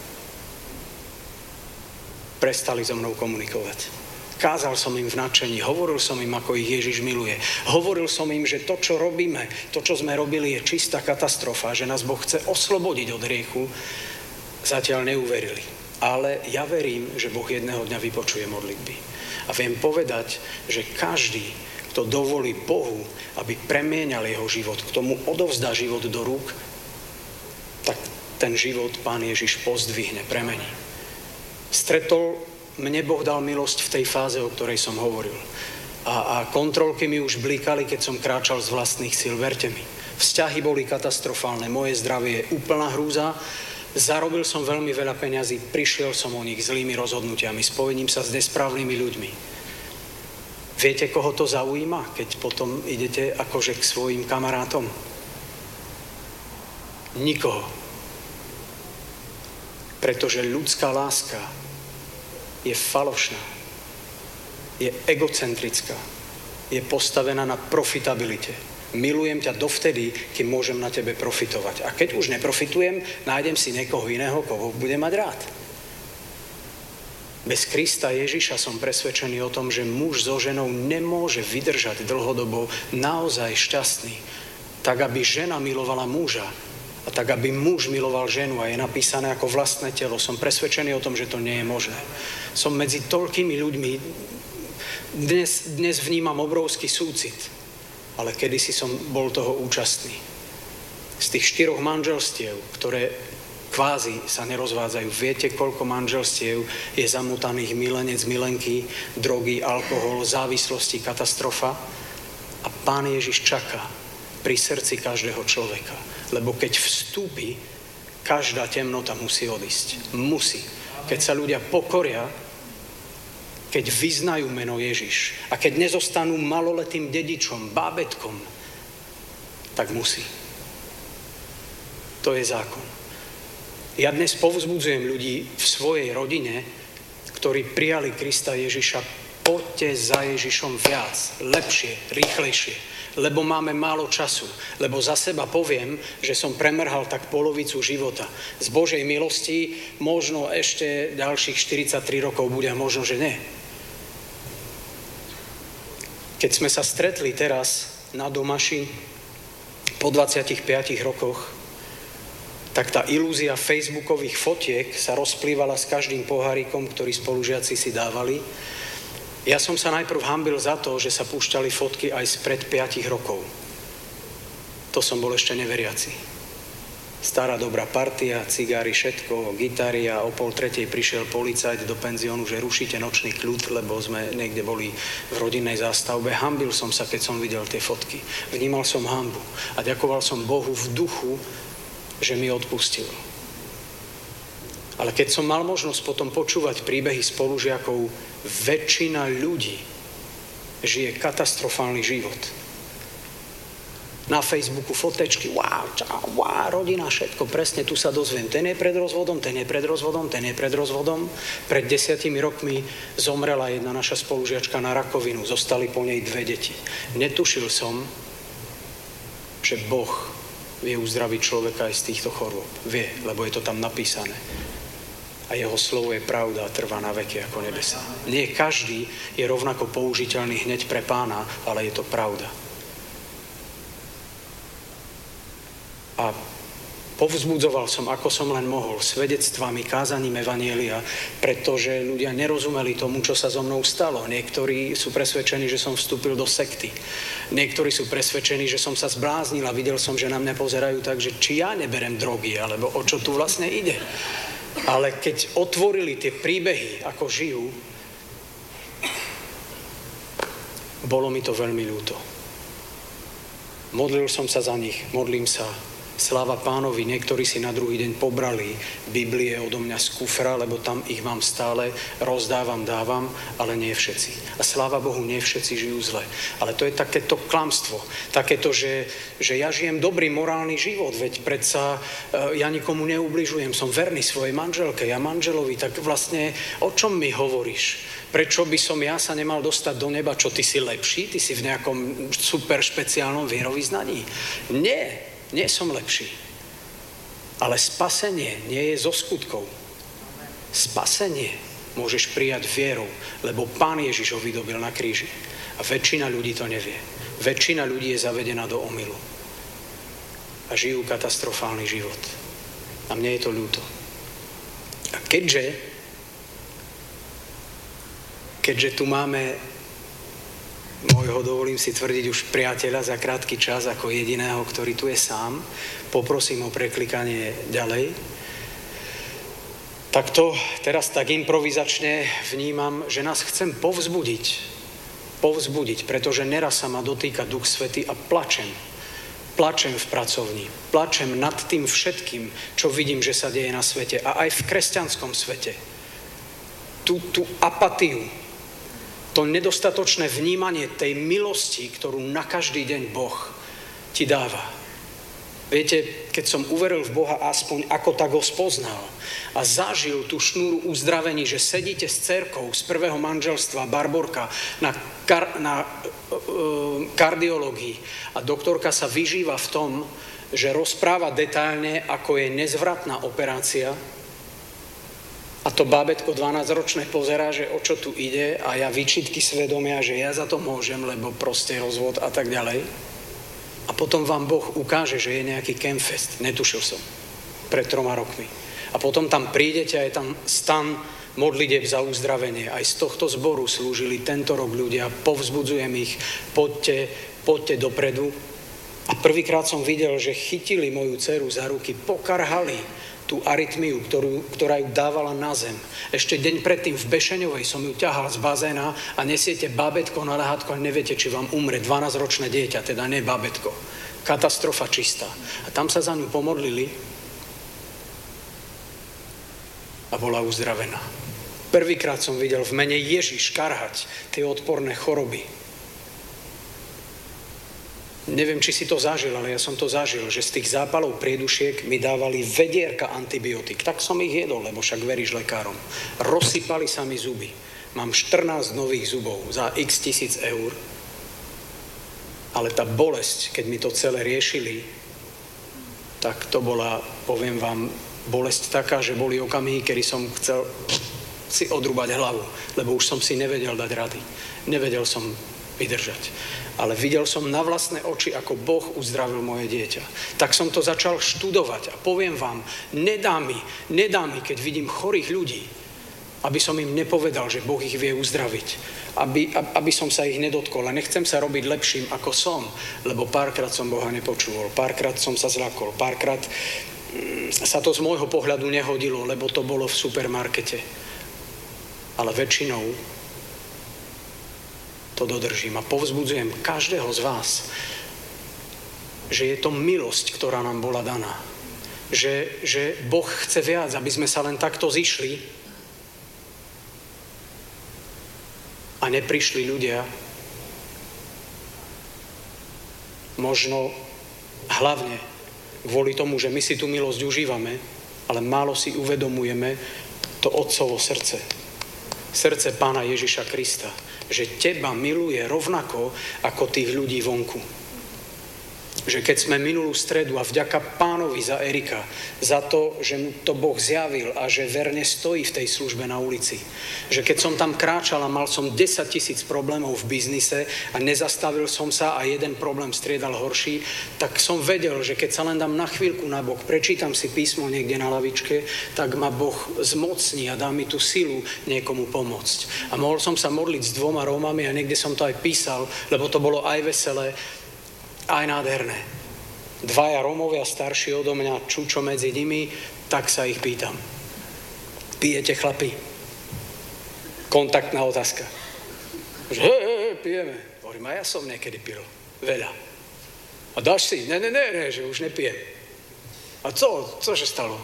prestali so mnou komunikovať. Kázal som im v nadšení, hovoril som im, ako ich Ježiš miluje. Hovoril som im, že to, čo robíme, to, čo sme robili, je čistá katastrofa, že nás Boh chce oslobodiť od hriechu. Zatiaľ neuverili. Ale ja verím, že Boh jedného dňa vypočuje modlitby. A viem povedať, že každý, kto dovolí Bohu, aby premieňal jeho život, k tomu odovzdá život do rúk, tak ten život Pán Ježiš pozdvihne, premení. Mne Boh dal milosť v tej fáze, o ktorej som hovoril. A kontrolky mi už blikali, keď som kráčal z vlastných síl, verte mi. Vzťahy boli katastrofálne, moje zdravie je úplná hrúza, zarobil som veľmi veľa peňazí, prišiel som o nich zlými rozhodnutiami, spojením sa s nesprávnymi ľuďmi. Viete, koho to zaujíma, keď potom idete akože k svojim kamarátom? Nikoho. Pretože ľudská láska je falošná, je egocentrická, je postavená na profitabilite. Milujem ťa dovtedy, kým môžem na tebe profitovať. A keď už neprofitujem, nájdem si niekoho iného, koho budem mať rád. Bez Krista Ježiša som presvedčený o tom, že muž so ženou nemôže vydržať dlhodobo naozaj šťastný, tak aby žena milovala muža, a tak, aby muž miloval ženu a je napísané ako vlastné telo. Som presvedčený o tom, že to nie je možné. Som medzi toľkými ľuďmi. Dnes vnímam obrovský súcit, ale kedysi som bol toho účastný. Z tých 4 manželstiev, ktoré kvázi sa nerozvádzajú, viete, koľko manželstiev je zamotaných milenec, milenky, drogy, alkohol, závislosti, katastrofa? A Pán Ježiš čaká pri srdci každého človeka. Lebo keď vstúpi, každá temnota musí odísť. Musí. Keď sa ľudia pokoria, keď vyznajú meno Ježiš a keď nezostanú maloletým dedičom, bábätkom, tak musí. To je zákon. Ja dnes povzbudzujem ľudí v svojej rodine, ktorí prijali Krista Ježiša, poďte za Ježišom viac, lepšie, rýchlejšie, lebo máme málo času. Lebo za seba poviem, že som premrhal tak polovicu života. Z Božej milosti možno ešte ďalších 43 rokov bude, a možno, že nie. Keď sme sa stretli teraz na Domaši po 25 rokoch, tak tá ilúzia facebookových fotiek sa rozplývala s každým pohárikom, ktorý spolužiaci si dávali. Ja som sa najprv hanbil za to, že sa púšťali fotky aj spred 5 rokov. To som bol ešte neveriaci. Stará dobrá partia, cigári, všetko, gitary, a o 2:30 prišiel policajt do penziónu, že rušíte nočný kľud, lebo sme niekde boli v rodinnej zástavbe. Hanbil som sa, keď som videl tie fotky. Vnímal som hanbu a ďakoval som Bohu v duchu, že mi odpustil. Ale keď som mal možnosť potom počúvať príbehy spolužiakov, väčšina ľudí žije katastrofálny život. Na Facebooku fotečky, wow, rodina, všetko, presne tu sa dozviem. Ten je pred rozvodom, ten je pred rozvodom, ten je pred rozvodom. Pred 10 rokmi zomrela jedna naša spolužiačka na rakovinu, zostali po nej 2 deti. Netušil som, že Boh vie uzdraviť človeka aj z týchto chorôb. Vie, lebo je to tam napísané. A jeho slovo je pravda a trvá na veky ako nebesa. Nie každý je rovnako použiteľný hneď pre Pána, ale je to pravda. A povzbudzoval som, ako som len mohol, svedectvami, kázaním evanjelia, pretože ľudia nerozumeli tomu, čo sa so mnou stalo. Niektorí sú presvedčení, že som vstúpil do sekty. Niektorí sú presvedčení, že som sa zbláznil a videl som, že na mňa pozerajú tak, že či ja neberem drogy, alebo o čo tu vlastne ide. Ale keď otvorili tie príbehy, ako žijú, bolo mi to veľmi ľúto. Modlil som sa za nich, modlím sa. Sláva Pánovi, niektorí si na druhý deň pobrali Biblie odo mňa z kufra, lebo tam ich mám stále, rozdávam, dávam, ale nie všetci. A sláva Bohu, nie všetci žijú zle. Ale to je takéto klamstvo, takéto, že ja žijem dobrý morálny život, veď predsa ja nikomu neubližujem, som verný svojej manželke, ja manželovi, tak vlastne o čom mi hovoríš? Prečo by som ja sa nemal dostať do neba? Čo, ty si lepší? Ty si v nejakom super špeciálnom vierovyznaní? Nie som lepší. Ale spasenie nie je zo skutkov. Spasenie môžeš prijať vierou, lebo Pán Ježiš ho vydobil na kríži. A väčšina ľudí to nevie. Väčšina ľudí je zavedená do omylu. A žijú katastrofálny život. A mne je to ľúto. A keďže tu máme môjho, dovolím si tvrdiť, už priateľa za krátky čas ako jediného, ktorý tu je sám, poprosím o preklikanie ďalej. Tak to teraz tak improvizačne vnímam, že nás chcem povzbudiť, pretože neraz sa ma dotýka Duch Svätý a plačem v pracovni, plačem nad tým všetkým, čo vidím, že sa deje na svete a aj v kresťanskom svete. Tú apatiu, to nedostatočné vnímanie tej milosti, ktorú na každý deň Boh ti dáva. Viete, keď som uveril v Boha, aspoň ako tak ho spoznal a zažil tú šnúru uzdravení, že sedíte s dcérkou z prvého manželstva Barborka na kardiológii a doktorka sa vyžíva v tom, že rozpráva detailne, ako je nezvratná operácia. A to bábätko 12-ročné pozerá, že o čo tu ide a ja výčitky svedomia, že ja za to môžem, lebo proste rozvod a tak ďalej. A potom vám Boh ukáže, že je nejaký campfest. Netušil som. Pred 3 rokmi. A potom tam prídete a je tam stan modlitieb za uzdravenie. Aj z tohto zboru slúžili tento rok ľudia. Povzbudzujem ich. Poďte dopredu. A prvýkrát som videl, že chytili moju dceru za ruky, pokarhali tú arytmiu, ktorá ju dávala na zem. Ešte deň predtým v Bešeňovej som ju ťahal z bazéna a nesiete bábätko na ľahátko a neviete, či vám umre 12-ročné dieťa, teda nie bábätko. Katastrofa čistá. A tam sa za ňu pomodlili a bola uzdravená. Prvýkrát som videl v mene Ježiš karhať tie odporné choroby. Neviem, či si to zažil, ale ja som to zažil, že z tých zápalov priedušiek mi dávali vedierka antibiotík. Tak som ich jedol, lebo však veríš lekárom. Rozsypali sa mi zuby. Mám 14 nových zubov za x tisíc eur. Ale tá bolesť, keď mi to celé riešili, tak to bola, poviem vám, bolesť taká, že boli okamihy, kedy som chcel si odrúbať hlavu, lebo už som si nevedel dať rady. Nevedel som vydržať. Ale videl som na vlastné oči, ako Boh uzdravil moje dieťa. Tak som to začal študovať a poviem vám, nedá mi, keď vidím chorých ľudí, aby som im nepovedal, že Boh ich vie uzdraviť. Aby som sa ich nedotkol. A nechcem sa robiť lepším, ako som, lebo párkrát som Boha nepočul, párkrát som sa zľakol, párkrát sa to z môjho pohľadu nehodilo, lebo to bolo v supermarkete. Ale väčšinou to dodržím a povzbudzujem každého z vás, že je to milosť, ktorá nám bola daná. Že Boh chce viac, aby sme sa len takto zišli a neprišli ľudia, možno hlavne kvôli tomu, že my si tú milosť užívame, ale málo si uvedomujeme to Otcovo srdce. Srdce Pána Ježiša Krista, že teba miluje rovnako ako tých ľudí vonku. Že keď sme minulú stredu a vďaka Pánovi za Erika, za to, že mu to Boh zjavil a že verne stojí v tej službe na ulici. Že keď som tam kráčal a mal som 10 000 problémov v biznise a nezastavil som sa a jeden problém striedal horší, tak som vedel, že keď sa len dám na chvíľku na bok, prečítam si písmo niekde na lavičke, tak ma Boh zmocní a dá mi tú silu niekomu pomôcť. A mohol som sa modliť s 2 Rómami a niekde som to aj písal, lebo to bolo aj veselé, aj nádherné. 2 Rómovia starší odo mňa, čučo medzi nimi, tak sa ich pýtam. Pijete, chlapi? Kontaktná otázka. Že pijeme. Hovorím, a ja som niekedy pil. Veľa. A dáš si? Ne, že už nepijem. A cože stalo?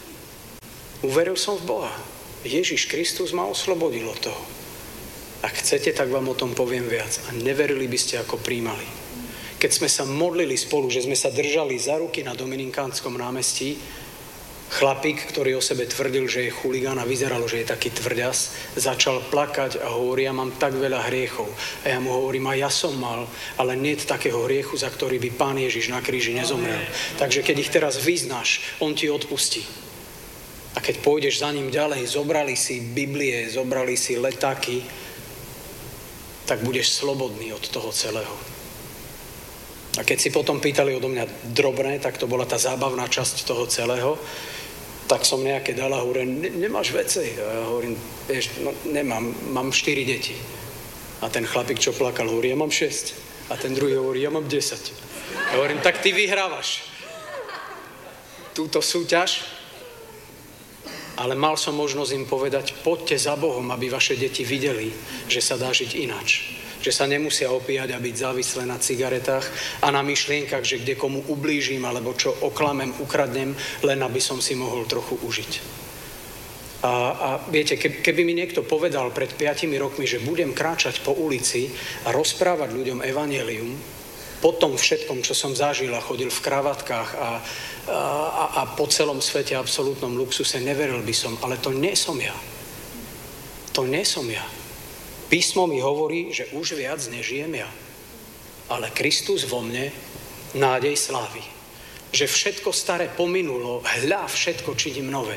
Uveril som v Boha. Ježiš Kristus ma oslobodil od toho. Ak chcete, tak vám o tom poviem viac. A neverili by ste, ako príjmali. Keď sme sa modlili spolu, že sme sa držali za ruky na Dominikánskom námestí, chlapík, ktorý o sebe tvrdil, že je chuligán a vyzeralo, že je taký tvrďas, začal plakať a hovorí, ja mám tak veľa hriechov. A ja mu hovorím, a ja som mal, ale nie takého hriechu, za ktorý by Pán Ježiš na kríži nezomrel. Takže keď ich teraz vyznáš, on ti odpustí. A keď pôjdeš za ním ďalej, zobrali si Biblie, zobrali si letáky, tak budeš slobodný od toho celého. A keď si potom pýtali odo mňa drobné, tak to bola tá zábavná časť toho celého, tak som nejaké dala, hovorím, nemáš veci? A ja hovorím, vieš, no nemám, mám 4 deti. A ten chlapík, čo plakal, hovorí, ja mám 6. A ten druhý hovorí, ja mám 10. A hovorím, tak ty vyhrávaš túto súťaž, ale mal som možnosť im povedať, poďte za Bohom, aby vaše deti videli, že sa dá žiť ináč. Že sa nemusia opíjať a byť závislé na cigaretách a na myšlienkach, že kde komu ublížim, alebo čo oklamem, ukradnem, len aby som si mohol trochu užiť. A viete, keby mi niekto povedal pred 5 rokmi, že budem kráčať po ulici a rozprávať ľuďom evanjelium, po tom všetkom, čo som zažil a chodil v kravatkách a po celom svete absolútnom luxuse, neveril by som, ale to nie som ja. To nie som ja. Písmo mi hovorí, že už viac nežijem ja, ale Kristus vo mne nádej slávy. Že všetko staré pominulo, hľa všetko činím nové.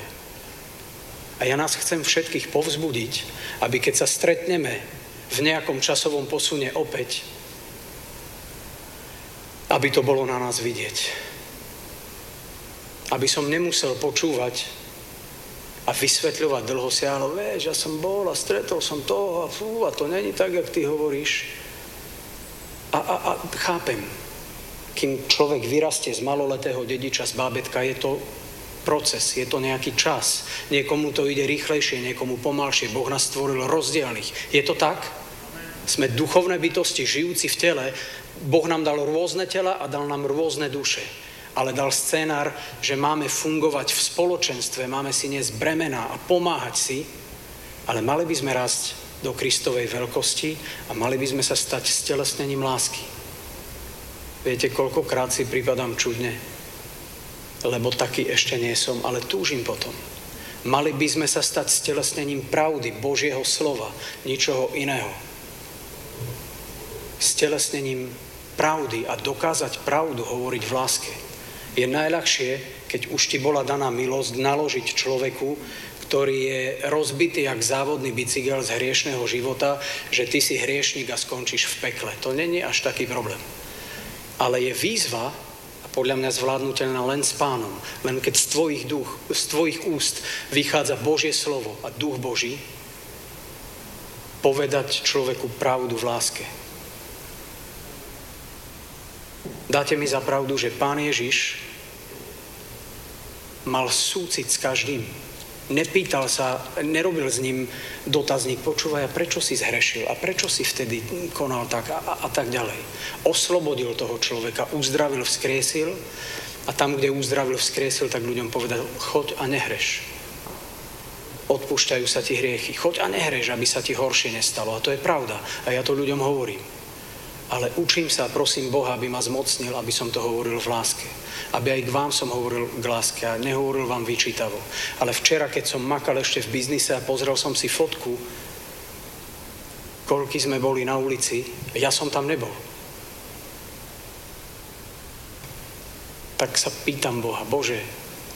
A ja nás chcem všetkých povzbudiť, aby keď sa stretneme v nejakom časovom posune opäť, aby to bolo na nás vidieť. Aby som nemusel počúvať a vysvetľovať dlho siahlo, vieš, ja som bol a stretol som toho a to není tak, jak ty hovoríš. A chápem, kým človek vyrastie z maloletého dediča, z bábätka, je to proces, je to nejaký čas. Niekomu to ide rýchlejšie, niekomu pomalšie. Boh nás stvoril rozdielnych. Je to tak? Sme duchovné bytosti, žijúci v tele. Boh nám dal rôzne tela a dal nám rôzne duše. Ale dal scénár, že máme fungovať v spoločenstve, máme si niesť bremená a pomáhať si, ale mali by sme rásť do Kristovej veľkosti a mali by sme sa stať stelesnením lásky. Viete, koľkokrát si pripadám čudne? Lebo taký ešte nie som, ale túžim potom. Mali by sme sa stať stelesnením pravdy Božieho slova, ničoho iného. Stelesnením pravdy a dokázať pravdu hovoriť v láske. Je najľahšie, keď už ti bola daná milosť, naložiť človeku, ktorý je rozbitý jak závodný bicykel z hriešného života, že ty si hriešnik a skončíš v pekle. To nie je až taký problém. Ale je výzva, a podľa mňa zvládnutelná len s Pánom, len keď z tvojich úst vychádza Božie slovo a duch Boží, povedať človeku pravdu v láske. Dáte mi za pravdu, že Pán Ježiš mal súcit s každým. Nepýtal sa, nerobil s ním dotazník, počúvaj, a prečo si zhrešil a prečo si vtedy konal tak a tak ďalej. Oslobodil toho človeka, uzdravil, vzkriesil a tam, kde uzdravil, vzkriesil, tak ľuďom povedal, choď a nehreš. Odpúšťajú sa ti hriechy. Choď a nehreš, aby sa ti horšie nestalo. A to je pravda. A ja to ľuďom hovorím. Ale učím sa, prosím Boha, aby ma zmocnil, aby som to hovoril v láske. Aby aj k vám som hovoril k láske a nehovoril vám vyčítavo. Ale včera, keď som makal ešte v biznise a pozrel som si fotku, koľky sme boli na ulici, ja som tam nebol. Tak sa pýtam Boha, Bože,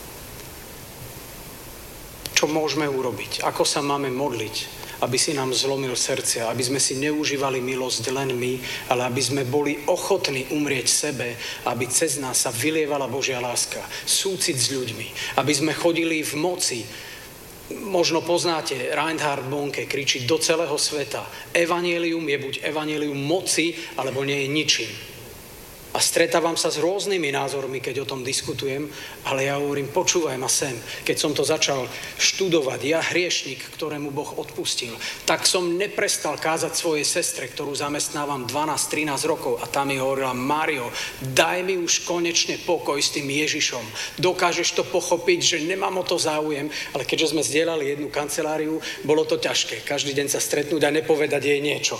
čo môžeme urobiť? Ako sa máme modliť? Aby si nám zlomil srdcia, aby sme si neužívali milosť len my, ale aby sme boli ochotní umrieť sebe, aby cez nás sa vylievala Božia láska, súcit s ľuďmi, aby sme chodili v moci. Možno poznáte, Reinhard Bonke kričí do celého sveta. Evanjelium je buď evanjelium moci, alebo nie je ničím. A stretávam sa s rôznymi názormi, keď o tom diskutujem, ale ja hovorím, počúvaj ma sem. Keď som to začal študovať, ja hriešnik, ktorému Boh odpustil, tak som neprestal kázať svojej sestre, ktorú zamestnávam 12-13 rokov a tá mi hovorila, Mário, daj mi už konečne pokoj s tým Ježišom. Dokážeš to pochopiť, že nemám o to záujem, ale keďže sme zdieľali jednu kanceláriu, bolo to ťažké. Každý deň sa stretnúť a nepovedať jej niečo.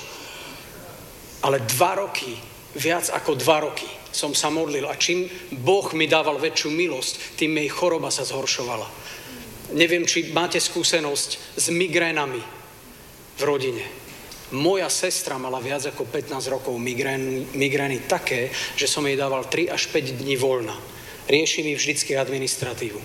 Ale 2 roky, viac ako 2 roky som sa modlil a čím Boh mi dával väčšiu milosť, tým jej choroba sa zhoršovala. Neviem, či máte skúsenosť s migrénami v rodine. Moja sestra mala viac ako 15 rokov migrény také, že som jej dával 3 až 5 dní voľna. Riešili vždycky administratívu.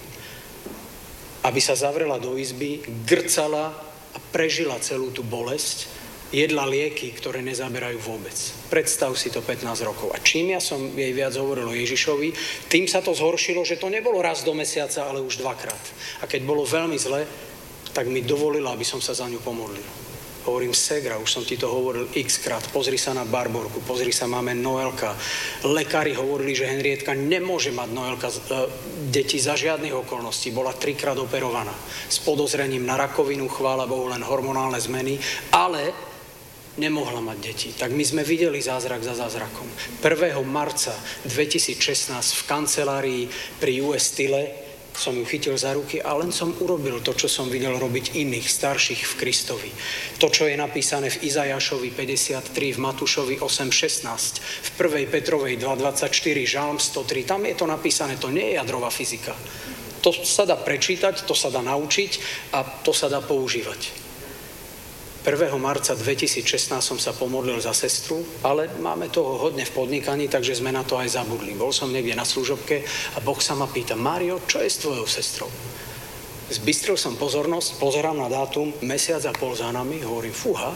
Aby sa zavrela do izby, grcala a prežila celú tú bolesť, jedla lieky, ktoré nezaberajú vôbec. Predstav si to 15 rokov. A čím ja som jej viac hovoril o Ježišovi, tým sa to zhoršilo, že to nebolo raz do mesiaca, ale už 2-krát. A keď bolo veľmi zle, tak mi dovolila, aby som sa za ňu pomodlil. Hovorím, Segra, už som ti to hovoril x-krát, pozri sa na Barborku, pozri sa, máme Noelka. Lekári hovorili, že Henrietka nemôže mať Noelka deti za žiadnych okolností. Bola 3-krát operovaná. S podozrením na rakovinu, chvála Bohu, len hormonálne zmeny, ale nemohla mať deti. Tak my sme videli zázrak za zázrakom. 1. marca 2016 v kancelárii pri US Style som ju chytil za ruky a len som urobil to, čo som videl robiť iných, starších v Kristovi. To, čo je napísané v Izajašovi 53, v Matúšovi 8.16, v 1. Petrovej 2.24, Žalm 103, tam je to napísané, to nie je jadrová fyzika. To sa dá prečítať, to sa dá naučiť a to sa dá používať. 1. marca 2016 som sa pomodlil za sestru, ale máme toho hodne v podnikaní, takže sme na to aj zabudli. Bol som niekde na služobke a Boh sa ma pýta, Mário, čo je s tvojou sestrou? Zbystril som pozornosť, pozerám na dátum, 1,5 mesiaca za nami, hovorím, fúha,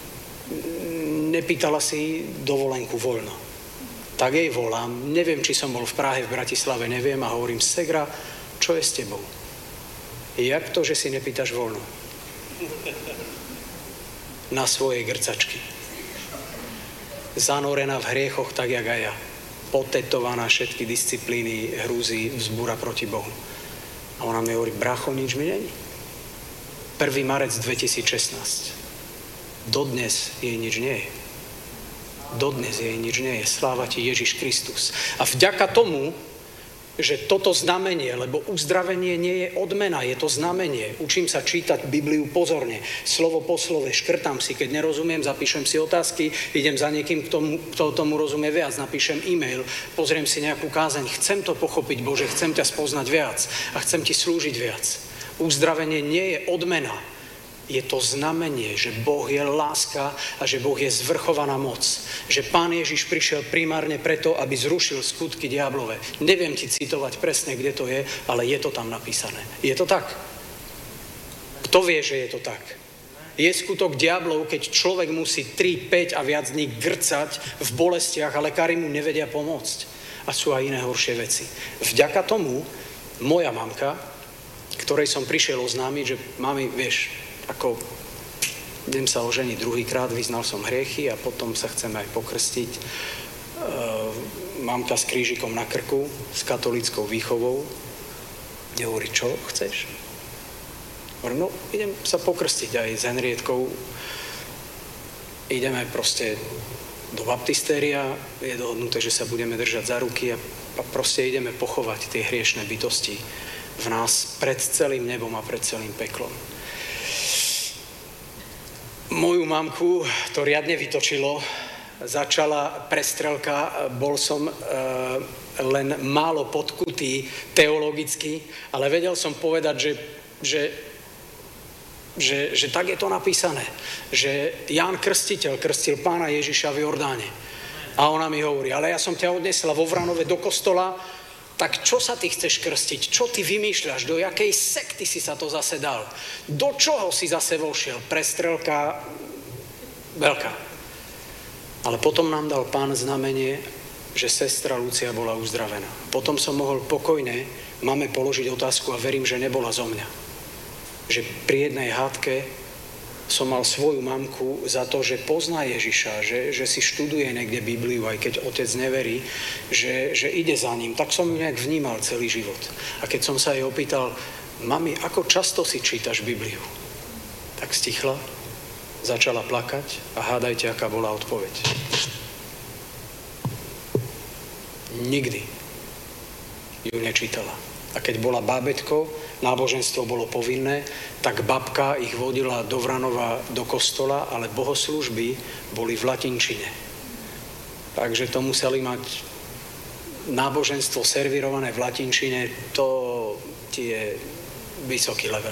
nepýtala si dovolenku voľno. Tak jej volám, neviem, či som bol v Prahe, v Bratislave, neviem, a hovorím, Segra, čo je s tebou? Jak to, že si nepýtaš voľno? Na svojej grcačky. Zanorená v hriechoch, tak jak aj ja. Potetovaná všetky disciplíny, hrúzy, vzbúra proti Bohu. A ona mi hovorí, brácho, nič mi není. 1. marec 2016. Dodnes jej nič nie je. Dodnes jej nič nie je. Sláva ti Ježiš Kristus. A vďaka tomu že toto znamenie, lebo uzdravenie nie je odmena, je to znamenie. Učím sa čítať Bibliu pozorne, slovo po slove, škrtám si, keď nerozumiem, zapíšem si otázky, idem za niekým, kto tomu rozumie viac, napíšem e-mail, pozriem si nejakú kázeň, chcem to pochopiť, Bože, chcem ťa spoznať viac a chcem ti slúžiť viac. Uzdravenie nie je odmena, je to znamenie, že Boh je láska a že Boh je zvrchovaná moc. Že Pán Ježiš prišiel primárne preto, aby zrušil skutky diablové. Neviem ti citovať presne, kde to je, ale je to tam napísané. Je to tak? Kto vie, že je to tak? Je skutok diablov, keď človek musí 3, 5 a viac dní grcať v bolestiach a lekári mu nevedia pomôcť. A sú aj iné horšie veci. Vďaka tomu moja mamka, ktorej som prišiel oznámiť, že mami, vieš, ako idem sa oženiť druhýkrát, vyznal som hriechy a potom sa chcem aj pokrstiť. Mamka s krížikom na krku, s katolíckou výchovou. Hovorí, čo chceš? Hovorím, no idem sa pokrstiť aj s Henrietkou. Ideme proste do baptistéria, je dohodnuté, že sa budeme držať za ruky a proste ideme pochovať tie hriešne bytosti v nás pred celým nebom a pred celým peklom. Moju mamku to riadne vytočilo, začala prestrelka, bol som len málo podkutý teologicky, ale vedel som povedať, že tak je to napísané, že Ján Krstiteľ krstil Pána Ježiša v Jordáne. A ona mi hovorí, ale ja som ťa odnesla vo Vranove do kostola, tak čo sa ty chceš krstiť? Čo ty vymýšľaš? Do jakej sekty si sa to zase dal? Do čoho si zase vošiel? Prestrelka veľká. Ale potom nám dal Pán znamenie, že sestra Lucia bola uzdravená. Potom som mohol pokojne mame položiť otázku a verím, že nebola zo mňa. Že pri jednej hádke som mal svoju mamku za to, že pozná Ježiša, že si študuje niekde Bibliu, aj keď otec neverí, že ide za ním. Tak som ju nejak vnímal celý život. A keď som sa jej opýtal, mami, ako často si čítaš Bibliu? Tak stichla, začala plakať a hádajte, aká bola odpoveď. Nikdy ju nečítala. A keď bola bábätko, náboženstvo bolo povinné, tak babka ich vodila do Vranova do kostola, ale bohoslúžby boli v latinčine. Takže to museli mať náboženstvo servírované v latinčine, to je vysoký level.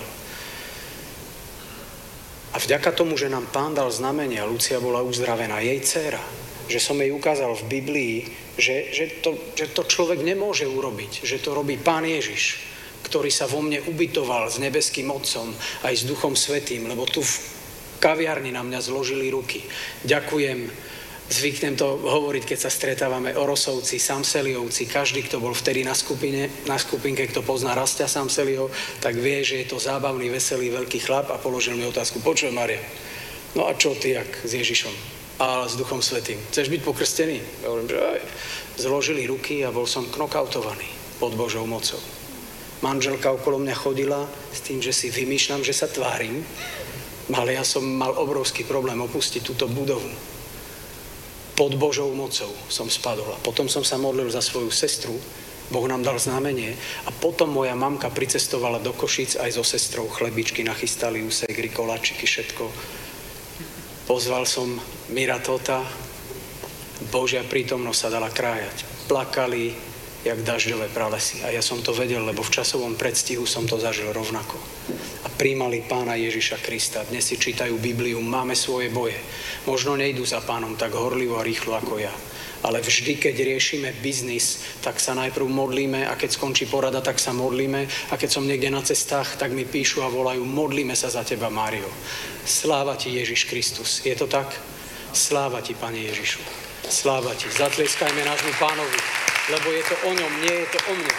A vďaka tomu, že nám Pán dal znamenia, Lucia bola uzdravená, jej dcéra, že som jej ukázal v Biblii, že to človek nemôže urobiť, že to robí Pán Ježiš, ktorý sa vo mne ubytoval s nebeským Otcom aj s Duchom Svätým, lebo tu v kaviarni na mňa zložili ruky. Ďakujem, zvyknem to hovoriť, keď sa stretávame, Orosovci, Samseliovci, každý, kto bol vtedy na skupinke, kto pozná Rastia Samseliho, tak vie, že je to zábavný, veselý, veľký chlap a položil mi otázku, počuj Maria, no a čo ty, jak s Ježišom? A s Duchom Svätým. Chceš byť pokrstený? Ja hovorím, že aj. Zložili ruky a bol som knockoutovaný pod Božou mocou. Manželka okolo mňa chodila s tým, že si vymýšľam, že sa tvárim, ale ja som mal obrovský problém opustiť túto budovu. Pod Božou mocou som spadol a potom som sa modlil za svoju sestru, Boh nám dal znamenie a potom moja mamka pricestovala do Košíc aj so sestrou, chlebičky nachystali, úsegry, koláčiky, všetko. Pozval som Mira Tota, Božia prítomnosť sa dala krájať. Plakali, jak dažďové pralesy. A ja som to vedel, lebo v časovom predstihu som to zažil rovnako. A prijímali Pána Ježiša Krista. Dnes si čítajú Bibliu, máme svoje boje. Možno nejdú za Pánom tak horlivo a rýchlo ako ja. Ale vždy, keď riešime biznis, tak sa najprv modlíme a keď skončí porada, tak sa modlíme. A keď som niekde na cestách, tak mi píšu a volajú, modlíme sa za teba, Mário. Sláva ti, Ježiš Kristus. Je to tak? Sláva ti, Pane Ježišu. Sláva ti. Zatlieskajme nášmu Pánovi, lebo je to o ňom, nie je to o mne.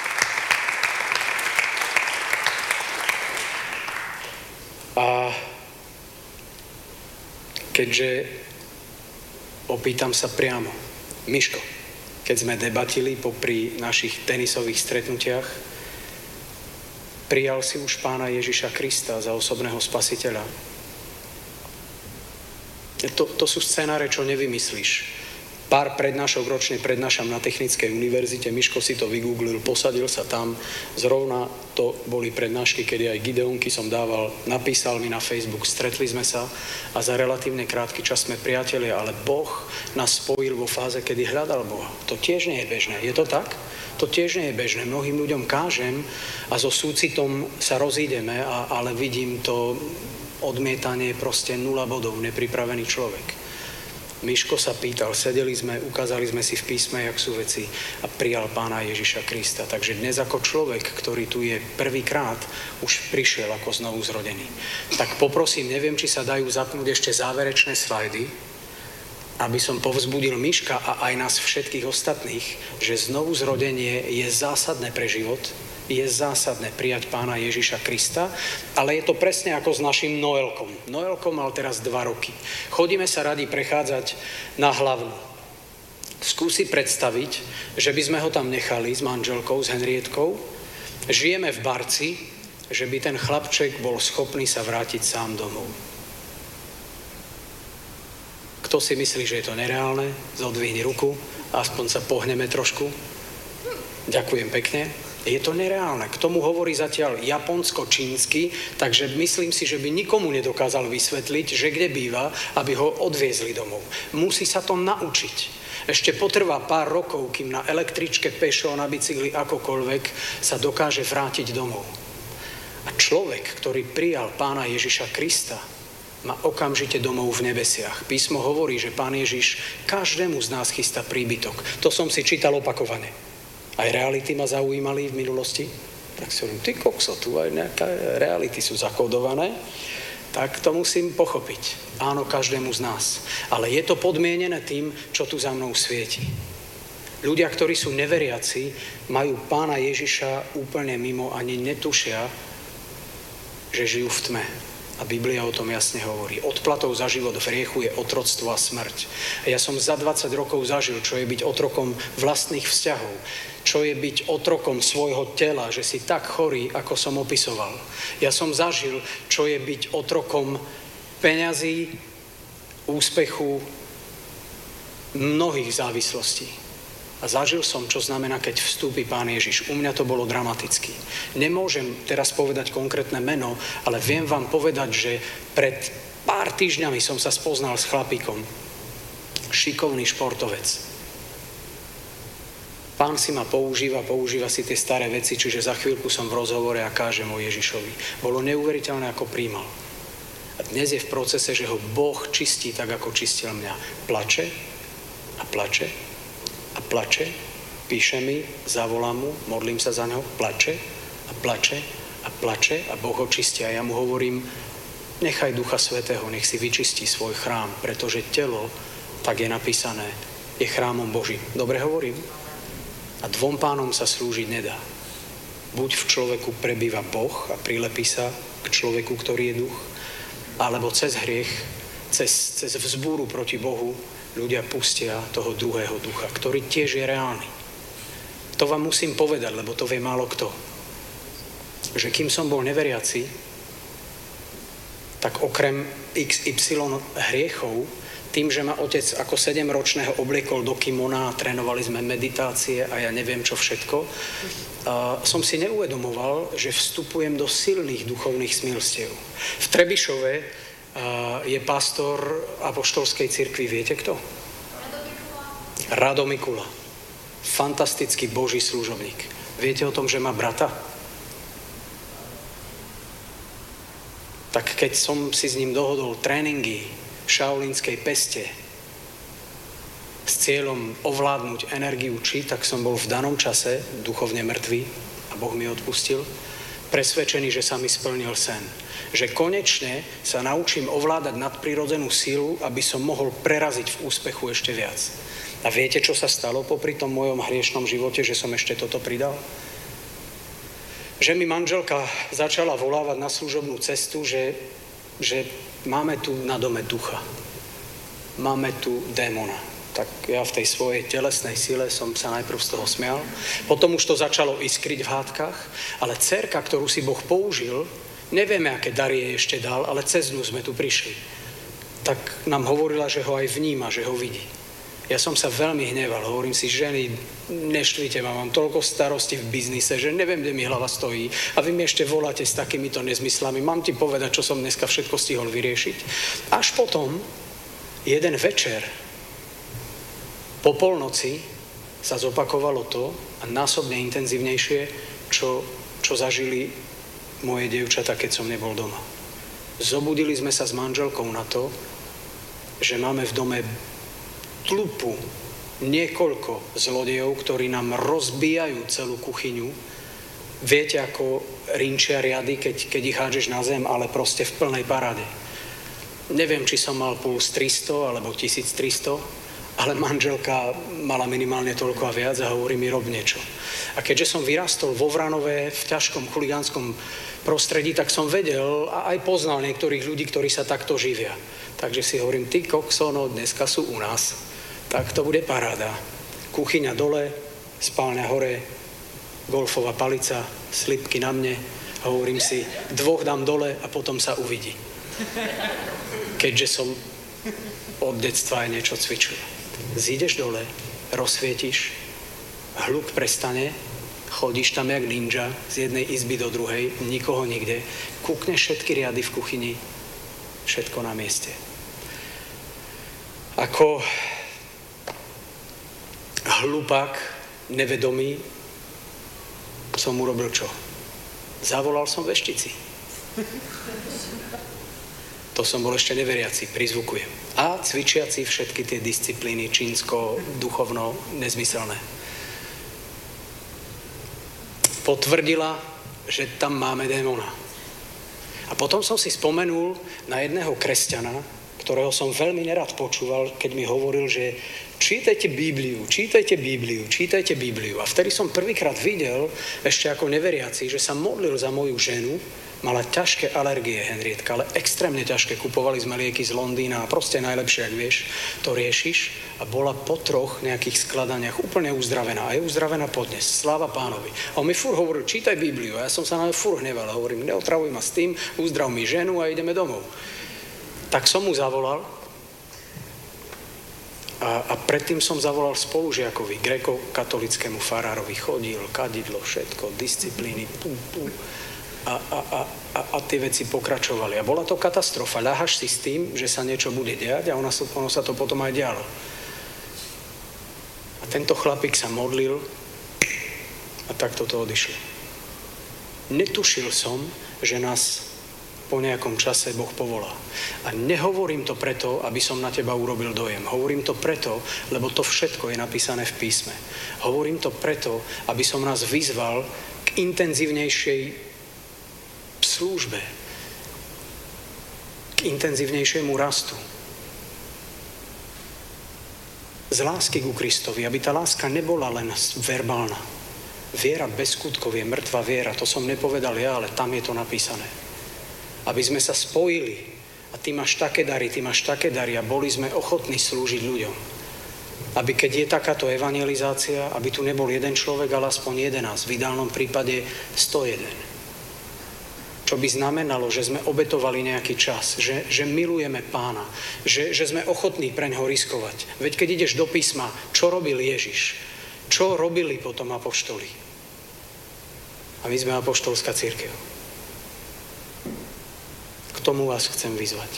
A keďže opýtam sa priamo, Miško, keď sme debatili popri našich tenisových stretnutiach, prijal si už Pána Ježiša Krista za osobného spasiteľa? To sú scenáre, čo nevymyslíš. Pár prednášok ročne prednášam na Technickej univerzite, Miško si to vygooglil, posadil sa tam, zrovna to boli prednášky, kedy aj Gideonky som dával, napísal mi na Facebook, stretli sme sa a za relatívne krátky čas sme priatelia, ale Boh nás spojil vo fáze, kedy hľadal Boha. To tiež nie je bežné. Je to tak? To tiež nie je bežné. Mnohým ľuďom kážem a so súcitom sa rozídeme, ale vidím to odmietanie, proste 0 bodov, nepripravený človek. Miško sa pýtal, sedeli sme, ukázali sme si v písme, jak sú veci a prijal Pána Ježiša Krista. Takže dnes ako človek, ktorý tu je prvýkrát, už prišiel ako znovu zrodený. Tak poprosím, neviem, či sa dajú zapnúť ešte záverečné slajdy, aby som povzbudil Miška a aj nás všetkých ostatných, že znovu zrodenie je zásadné pre život, je zásadné prijať Pána Ježiša Krista, ale je to presne ako s našim Noelkom. Noelko mal teraz 2 roky. Chodíme sa radi prechádzať na Hlavnú. Skúsi predstaviť, že by sme ho tam nechali s manželkou, s Henrietkou. Žijeme v Barci, že by ten chlapček bol schopný sa vrátiť sám domov. Kto si myslí, že je to nereálne? Zodvihni ruku, aspoň sa pohneme trošku. Ďakujem pekne. Je to nereálne. K tomu hovorí zatiaľ japonsko-čínsky, takže myslím si, že by nikomu nedokázal vysvetliť, že kde býva, aby ho odviezli domov. Musí sa to naučiť. Ešte potrvá pár rokov, kým na električke, pešo, na bicykli, akokoľvek sa dokáže vrátiť domov. A človek, ktorý prijal Pána Ježiša Krista, má okamžite domov v nebesiach. Písmo hovorí, že Pán Ježiš každému z nás chystá príbytok. To som si čítal opakovane. Aj reality ma zaujímali v minulosti. Tak si hovorím, ty kokso, tu aj nejaké reality sú zakódované. Tak to musím pochopiť. Áno, každému z nás. Ale je to podmienené tým, čo tu za mnou svieti. Ľudia, ktorí sú neveriaci, majú Pána Ježiša úplne mimo, ani netušia, že žijú v tme. A Biblia o tom jasne hovorí. Odplatou za život v hriechu je otroctvo a smrť. A ja som za 20 rokov zažil, čo je byť otrokom vlastných vzťahov. Čo je byť otrokom svojho tela, že si tak chorý, ako som opisoval. Ja som zažil, čo je byť otrokom peňazí, úspechu, mnohých závislostí. A zažil som, čo znamená, keď vstúpi Pán Ježiš. U mňa to bolo dramaticky. Nemôžem teraz povedať konkrétne meno, ale viem vám povedať, že pred pár týždňami som sa spoznal s chlapíkom. Šikovný športovec. Pán si ma používa si tie staré veci, čiže za chvíľku som v rozhovore a kážem o Ježišovi. Bolo neuveriteľné, ako príjmal. A dnes je v procese, že ho Boh čistí tak, ako čistil mňa. Plače a plače. A plače, píše mi, zavolám mu, modlím sa za ňo, plače a plače a plače a Boh ho čistí. A ja mu hovorím, nechaj Ducha Svätého, nech si vyčistí svoj chrám, pretože telo, tak je napísané, je chrámom Božím. Dobre hovorím? A 2 pánom sa slúžiť nedá. Buď v človeku prebýva Boh a prilepí sa k človeku, ktorý je duch, alebo cez hriech, cez vzbúru proti Bohu, ľudia pustia toho druhého ducha, ktorý tiež je reálny. To vám musím povedať, lebo to vie málo kto. Že kým som bol neveriaci, tak okrem XY hriechov, tým, že ma otec ako 7-ročného obliekol do kimona a trénovali sme meditácie a ja neviem čo všetko, som si neuvedomoval, že vstupujem do silných duchovných smilstiev. V Trebišove je pastor apoštolskej cirkvi, viete kto? Rado Mikula. Fantastický Boží služobník. Viete o tom, že má brata? Tak keď som si s ním dohodol tréningy v šaolínskej peste s cieľom ovládnuť energiu či, tak som bol v danom čase duchovne mŕtvý a Boh mi odpustil, presvedčený, že sa mi splnil sen. Že konečne sa naučím ovládať nadprirodzenú silu, aby som mohol preraziť v úspechu ešte viac. A viete, čo sa stalo popri tom mojom hriešnom živote, že som ešte toto pridal? Že mi manželka začala volávať na služobnú cestu, že máme tu na dome ducha. Máme tu démona. Tak ja v tej svojej telesnej sile som sa najprv z toho smial. Potom už to začalo iskriť v hádkach, ale dcerka, ktorú si Boh použil, nevieme, aké dary jej ešte dal, ale cez ňu sme tu prišli. Tak nám hovorila, že ho aj vníma, že ho vidí. Ja som sa veľmi hneval, hovorím si, ženy, neštvite ma, mám toľko starostí v biznise, že neviem, kde mi hlava stojí a vy mi ešte voláte s takýmito nezmyslami, mám ti povedať, čo som dneska všetko stihol vyriešiť. Až potom, jeden večer, po polnoci, sa zopakovalo to a násobne intenzívnejšie, čo zažili moje dievčatá, keď som nebol doma. Zobudili sme sa s manželkou na to, že máme v dome tlupu niekoľko zlodejov, ktorí nám rozbijajú celú kuchyňu. Viete, ako rinčia riady, keď ich hádžeš na zem, ale proste v plnej paráde. Neviem, či som mal puls 300 alebo 1300, ale manželka mala minimálne toľko a viac a hovorí mi, rob niečo. A keďže som vyrastol vo Vranove v ťažkom chuligánskom prostredí, tak som vedel a aj poznal niektorých ľudí, ktorí sa takto živia. Takže si hovorím, ty koksono, dneska sú u nás. Tak to bude paráda. Kuchyňa dole, spálňa hore, golfová palica, slipky na mne. Hovorím si, 2 dám dole a potom sa uvidí. Keďže som od detstva aj niečo cvičil. Zídeš dole, rozsvietiš, hluk prestane, chodíš tam jak ninja z jednej izby do druhej, nikoho nikde, kúkneš všetky riady v kuchyni, všetko na mieste. Ako hlupák, nevedomý, som urobil čo? Zavolal som veštici. To som bol ešte neveriaci, prizvukujem. A cvičiaci všetky tie disciplíny, čínsko, duchovno, nezmyselné. Potvrdila, že tam máme démona. A potom som si spomenul na jedného kresťana, ktorého som veľmi nerad počúval, keď mi hovoril, že čítajte Bibliu. A vtedy som prvýkrát videl, ešte ako neveriaci, že sa modlil za moju ženu, mala ťažké alergie, Henrietka, ale extrémne ťažké. Kupovali sme lieky z Londýna a proste najlepšie, ak vieš, to riešiš. A bola po 3 nejakých skladaniach úplne uzdravená. A je uzdravená podnes. Sláva Pánovi. A on mi furt hovoril, čítaj Bibliu. A ja som sa na ňu furt hneval. Hovorím, neotravuj ma s tým, uzdrav mi ženu a ideme domov. Tak som mu zavolal a predtým som zavolal spolužiakovi, gréko-katolickému farárovi. Chodil, kadidlo, všetko, disciplíny, a tie veci pokračovali. A bola to katastrofa. Ľaháš si s tým, že sa niečo bude diať a ono sa to potom aj dialo. A tento chlapík sa modlil a takto to odišlo. Netušil som, že nás po nejakom čase Boh povolá. A nehovorím to preto, aby som na teba urobil dojem. Hovorím to preto, lebo to všetko je napísané v písme. Hovorím to preto, aby som nás vyzval k intenzívnejšej službe, k intenzívnejšiemu rastu. Z lásky ku Kristovi, aby tá láska nebola len verbálna. Viera bez skutkov je mŕtva viera. To som nepovedal ja, ale tam je to napísané. Aby sme sa spojili a ty máš také dary a boli sme ochotní slúžiť ľuďom. Aby keď je takáto evangelizácia, aby tu nebol jeden človek, ale aspoň 11, v ideálnom prípade 101. Čo by znamenalo, že sme obetovali nejaký čas, že milujeme Pána, že sme ochotní preňho riskovať. Veď keď ideš do písma, čo robil Ježiš? Čo robili potom apoštoli? A my sme apoštolská cirkev. K tomu vás chcem vyzvať.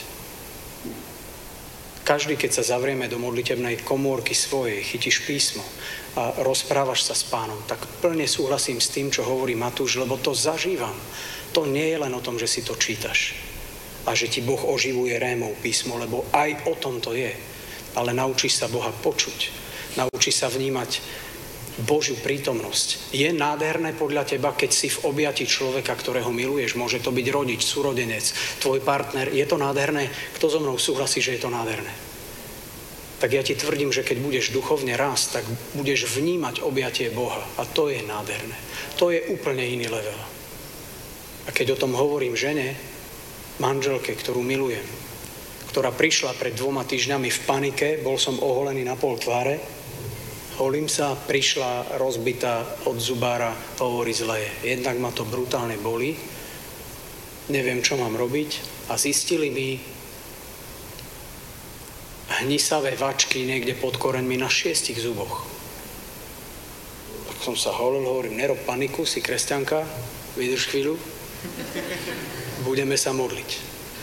Každý, keď sa zavrieme do modlitebnej komórky svojej, chytíš písmo a rozprávaš sa s Pánom, tak plne súhlasím s tým, čo hovorí Matúš, lebo to zažívam. To nie je len o tom, že si to čítaš a že ti Boh oživuje rémou písmo, lebo aj o tom to je. Ale naučíš sa Boha počuť. Naučíš sa vnímať Božiu prítomnosť. Je nádherné podľa teba, keď si v objati človeka, ktorého miluješ, môže to byť rodič, súrodenec, tvoj partner, je to nádherné? Kto so mnou súhlasí, že je to nádherné? Tak ja ti tvrdím, že keď budeš duchovne rásť, tak budeš vnímať objatie Boha a to je nádherné. To je úplne iný level. A keď o tom hovorím žene, manželke, ktorú milujem, ktorá prišla pred 2 týždňami v panike, bol som oholený na pol tváre, holím sa, prišla rozbitá od zubára, hovorí zle. Jednak ma to brutálne bolí, neviem, čo mám robiť a zistili mi hnisavé vačky niekde pod koreňmi na 6 zuboch. Tak som sa holil, hovorím, nerob paniku, si kresťanka, vydrž chvíľu, budeme sa modliť.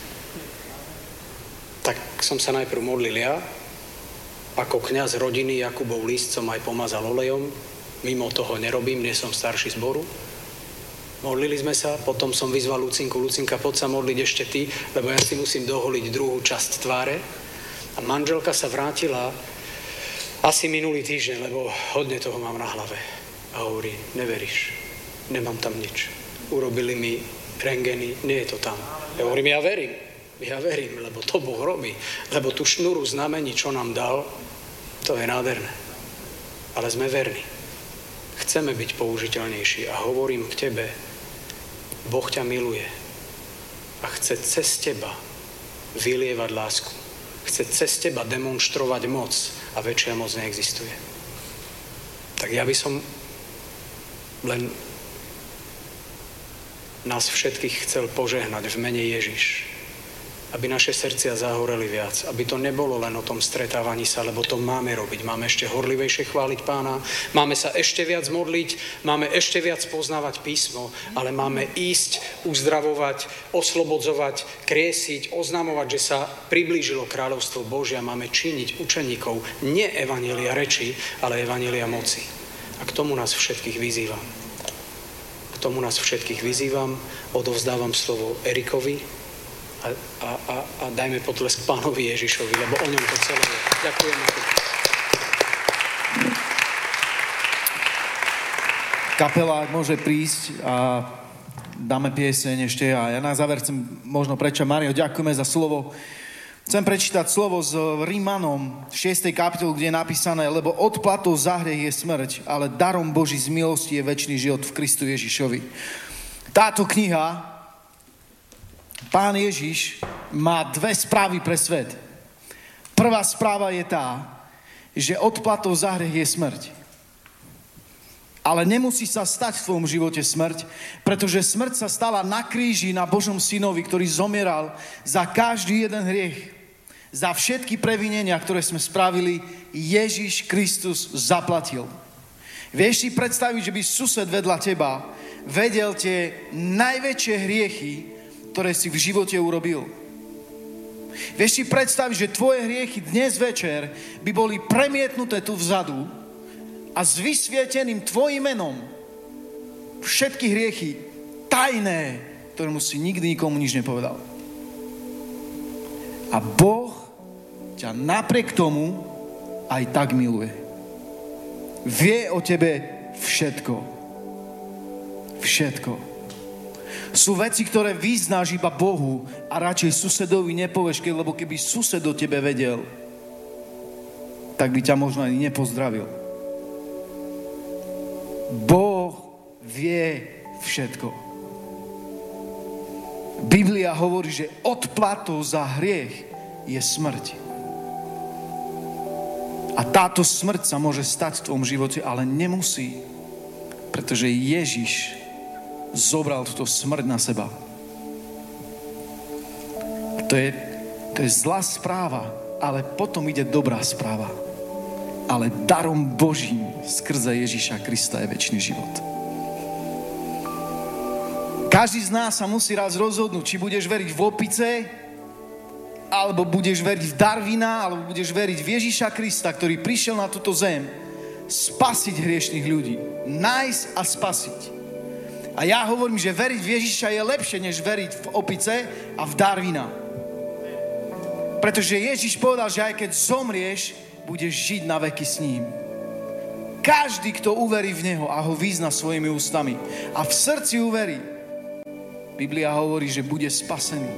Tak som sa najprv modlil ja, ako kňaz rodiny Jakubov list som aj pomazal olejom, mimo toho nerobím, nie som starší zboru. Modlili sme sa, potom som vyzval Lucinku, Lucinka, poď sa modliť ešte ty, lebo ja si musím doholiť druhú časť tváre. A manželka sa vrátila asi minulý týždeň, lebo hodne toho mám na hlave. A hovorí, neveríš, nemám tam nič. Urobili mi rentgeny, nie je to tam. Ja hovorím, ja verím, lebo to Boh robí. Lebo tú šnuru znamení, čo nám dal, to je nádherné. Ale sme verní. Chceme byť použiteľnejší a hovorím k tebe, Boh ťa miluje a chce cez teba vylievať lásku. Chce cez teba demonštrovať moc a väčšia moc neexistuje. Tak ja by som len nás všetkých chcel požehnať v mene Ježiš, aby naše srdcia zahoreli viac, aby to nebolo len o tom stretávaní sa, lebo to máme robiť. Máme ešte horlivejšie chváliť Pána, máme sa ešte viac modliť, máme ešte viac poznávať písmo, ale máme ísť, uzdravovať, oslobodzovať, kriesiť, oznamovať, že sa priblížilo kráľovstvo Božia. Máme činiť učeníkov nie evanjelia reči, ale evanjelia moci. A k tomu nás všetkých vyzývam. Odovzdávam slovo Erikovi, a dajme potlesk Pánovi Ježišovi, lebo o ňom to celé je. Ďakujem. Kapela, ak môže prísť a dáme pieseň ešte a ja na záver chcem možno prečo Mário, ďakujeme za slovo. Chcem prečítať slovo z Rímanom 6. kapitolu, kde je napísané, lebo odplatou za hriech je smrť, ale darom Boží z milosti je večný život v Kristu Ježišovi. Táto kniha Pán Ježiš má dve správy pre svet. Prvá správa je tá, že odplatou za hriech je smrť. Ale nemusí sa stať v tvojom živote smrť, pretože smrť sa stala na kríži na Božom synovi, ktorý zomieral za každý jeden hriech. Za všetky previnenia, ktoré sme spravili, Ježiš Kristus zaplatil. Vieš si predstaviť, že by sused vedľa teba vedel tie najväčšie hriechy, ktoré si v živote urobil. Vieš si predstaviť, že tvoje hriechy dnes večer by boli premietnuté tu vzadu a s vysvieteným tvojim menom všetky hriechy tajné, ktorému si nikdy nikomu nič nepovedal. A Boh ťa napriek tomu aj tak miluje. Vie o tebe všetko. Všetko. Sú veci, ktoré vyznáš iba Bohu a radšej susedovi nepovieš, lebo keby sused o tebe vedel, tak by ťa možno ani nepozdravil. Boh vie všetko. Biblia hovorí, že odplatou za hriech je smrť. A táto smrť sa môže stať v tvojom živote, ale nemusí, pretože Ježiš zobral túto smrť na seba. To je zlá správa, ale potom ide dobrá správa. Ale darom Božím skrze Ježiša Krista je večný život. Každý z nás sa musí raz rozhodnúť, či budeš veriť v opice, alebo budeš veriť v Darwina, alebo budeš veriť v Ježiša Krista, ktorý prišiel na túto zem spasiť hriešných ľudí. Nájsť a spasiť. A ja hovorím, že veriť v Ježiša je lepšie, než veriť v opice a v Darwina. Pretože Ježiš povedal, že aj keď zomrieš, budeš žiť na veky s ním. Každý, kto uverí v Neho a ho vyzná svojimi ústami a v srdci uverí, Biblia hovorí, že bude spasený.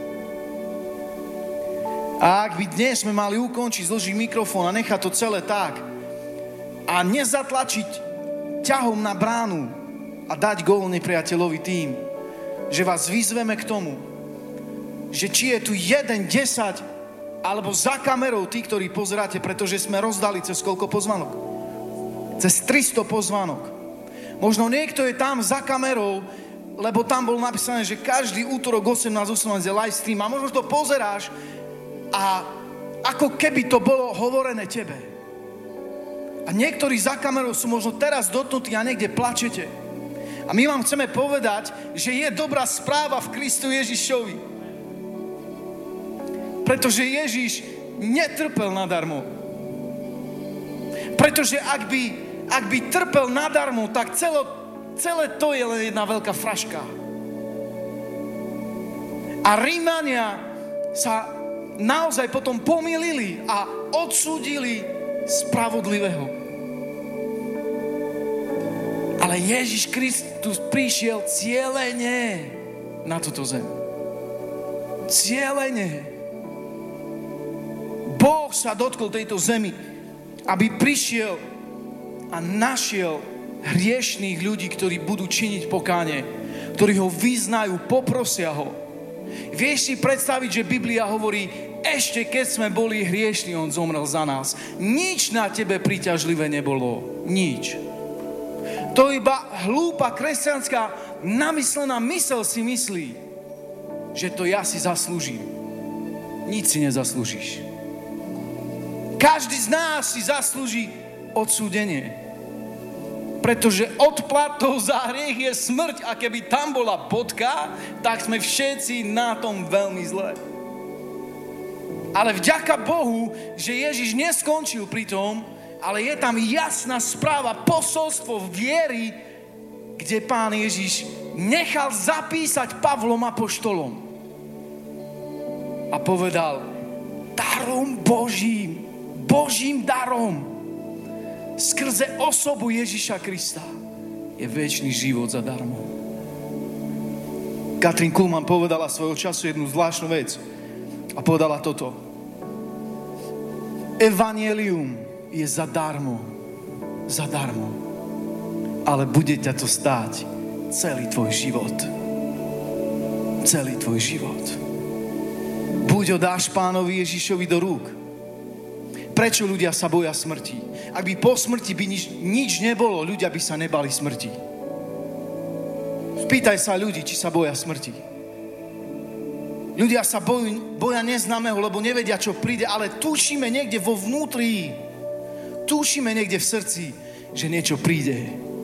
A ak by dnes sme mali ukončiť, zložiť mikrofón a nechať to celé tak a nezatlačiť ťahom na bránu a dať gól nepriateľovi tým, že vás vyzveme k tomu, že či je tu 1, 10 alebo za kamerou tí, ktorí pozeráte, pretože sme rozdali cez koľko pozvánok? Cez 300 pozvánok. Možno niekto je tam za kamerou, lebo tam bolo napísané, že každý útorok 18 je live stream a možno to pozeráš a ako keby to bolo hovorené tebe. A niektorí za kamerou sú možno teraz dotknutí a niekde plačete. A my vám chceme povedať, že je dobrá správa v Kristu Ježišovi. Pretože Ježiš netrpel nadarmo. Pretože ak by trpel nadarmo, tak celé to je len jedna veľká fraška. A Rímania sa naozaj potom pomýlili a odsúdili spravodlivého. Ale Ježiš Kristus prišiel cielene na túto zem. Cielene. Boh sa dotkol tejto zemi, aby prišiel a našiel hriešných ľudí, ktorí budú činiť pokánie, ktorí ho vyznajú, poprosia ho. Vieš si predstaviť, že Biblia hovorí, ešte keď sme boli hriešni, on zomrel za nás. Nič na tebe príťažlivé nebolo. Nič. To iba hlúpa kresťanská namyslená mysel si myslí, že to ja si zaslúžim. Nič si nezaslúžiš. Každý z nás si zaslúži odsúdenie. Pretože odplatou za hriech je smrť a keby tam bola bodka, tak sme všetci na tom veľmi zle. Ale vďaka Bohu, že Ježiš neskončil pri tom, ale je tam jasná správa, posolstvo viery, kde Pán Ježiš nechal zapísať Pavlom apoštolom. A povedal, darom Božím darom, skrze osobu Ježiša Krista je večný život zadarmo. Katrin Kuhlman povedala svojho času jednu zvláštnu vec a povedala toto. Evanjelium je zadarmo, ale bude ťa to stáť celý tvoj život. Celý tvoj život. Buď ho dáš Pánovi Ježišovi do rúk. Prečo ľudia sa boja smrti? Ak by po smrti by nič nebolo, ľudia by sa nebali smrti. Spýtaj sa ľudí, či sa boja smrti. Ľudia sa boja neznámeho, lebo nevedia, čo príde, ale tušíme niekde vo vnútri, tušíme niekde v srdci, že niečo príde.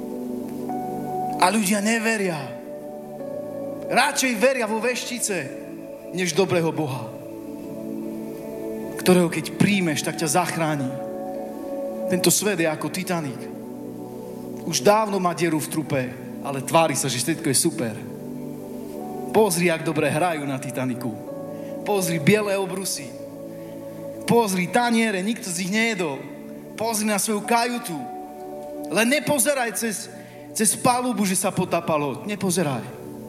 A ľudia neveria. Radšej veria vo veštice, než dobrého Boha, ktorého keď príjmeš, tak ťa zachráni. Tento svet je ako Titanic. Už dávno má dieru v trupe, ale tvári sa, že všetko je super. Pozri, jak dobre hrajú na Titaniku. Pozri biele obrusy. Pozri taniere, nikto z nich nejedol. Pozri na svoju kajutu. Len nepozeraj cez palubu, že sa potápalo. Nepozeraj.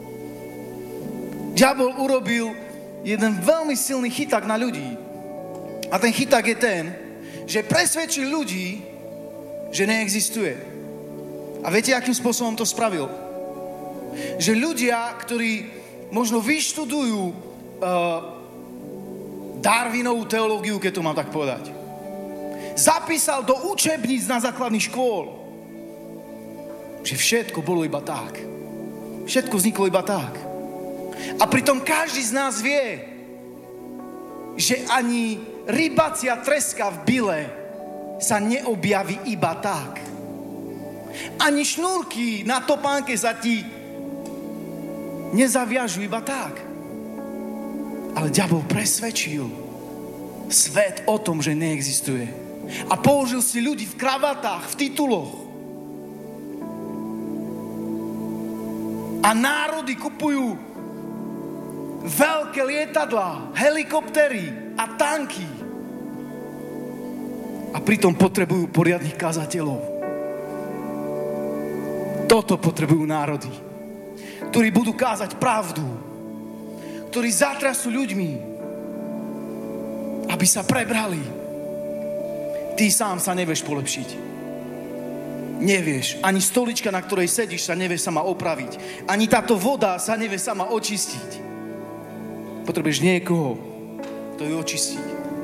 Diabol urobil jeden veľmi silný chyták na ľudí. A ten chyták je ten, že presvedčil ľudí, že neexistuje. A viete, akým spôsobom to spravil? Že ľudia, ktorí možno vyštudujú Darwinovú teológiu, keď to mám tak povedať, zapísal do učebníc na základných škôl, že všetko bolo iba tak. Všetko vzniklo iba tak. A pritom každý z nás vie, že ani rybacia treska v byle sa neobjaví iba tak. Ani šnúrky na topánke sa ti nezaviažu iba tak. Ale diabol presvedčil svet o tom, že neexistuje. A použil si ľudí v kravatách, v tituloch. A národy kupujú veľké lietadlá, helikoptery a tanky. A pritom potrebujú poriadnych kazateľov. Toto potrebujú národy, ktorí budú kázať pravdu, ktorí zatrasú ľuďmi, aby sa prebrali. Ty sám sa nevieš polepšiť. Nevieš. Ani stolička, na ktorej sedíš, sa nevie sama opraviť. Ani táto voda sa nevie sama očistiť. Potrebuješ niekoho, kto ju očistí.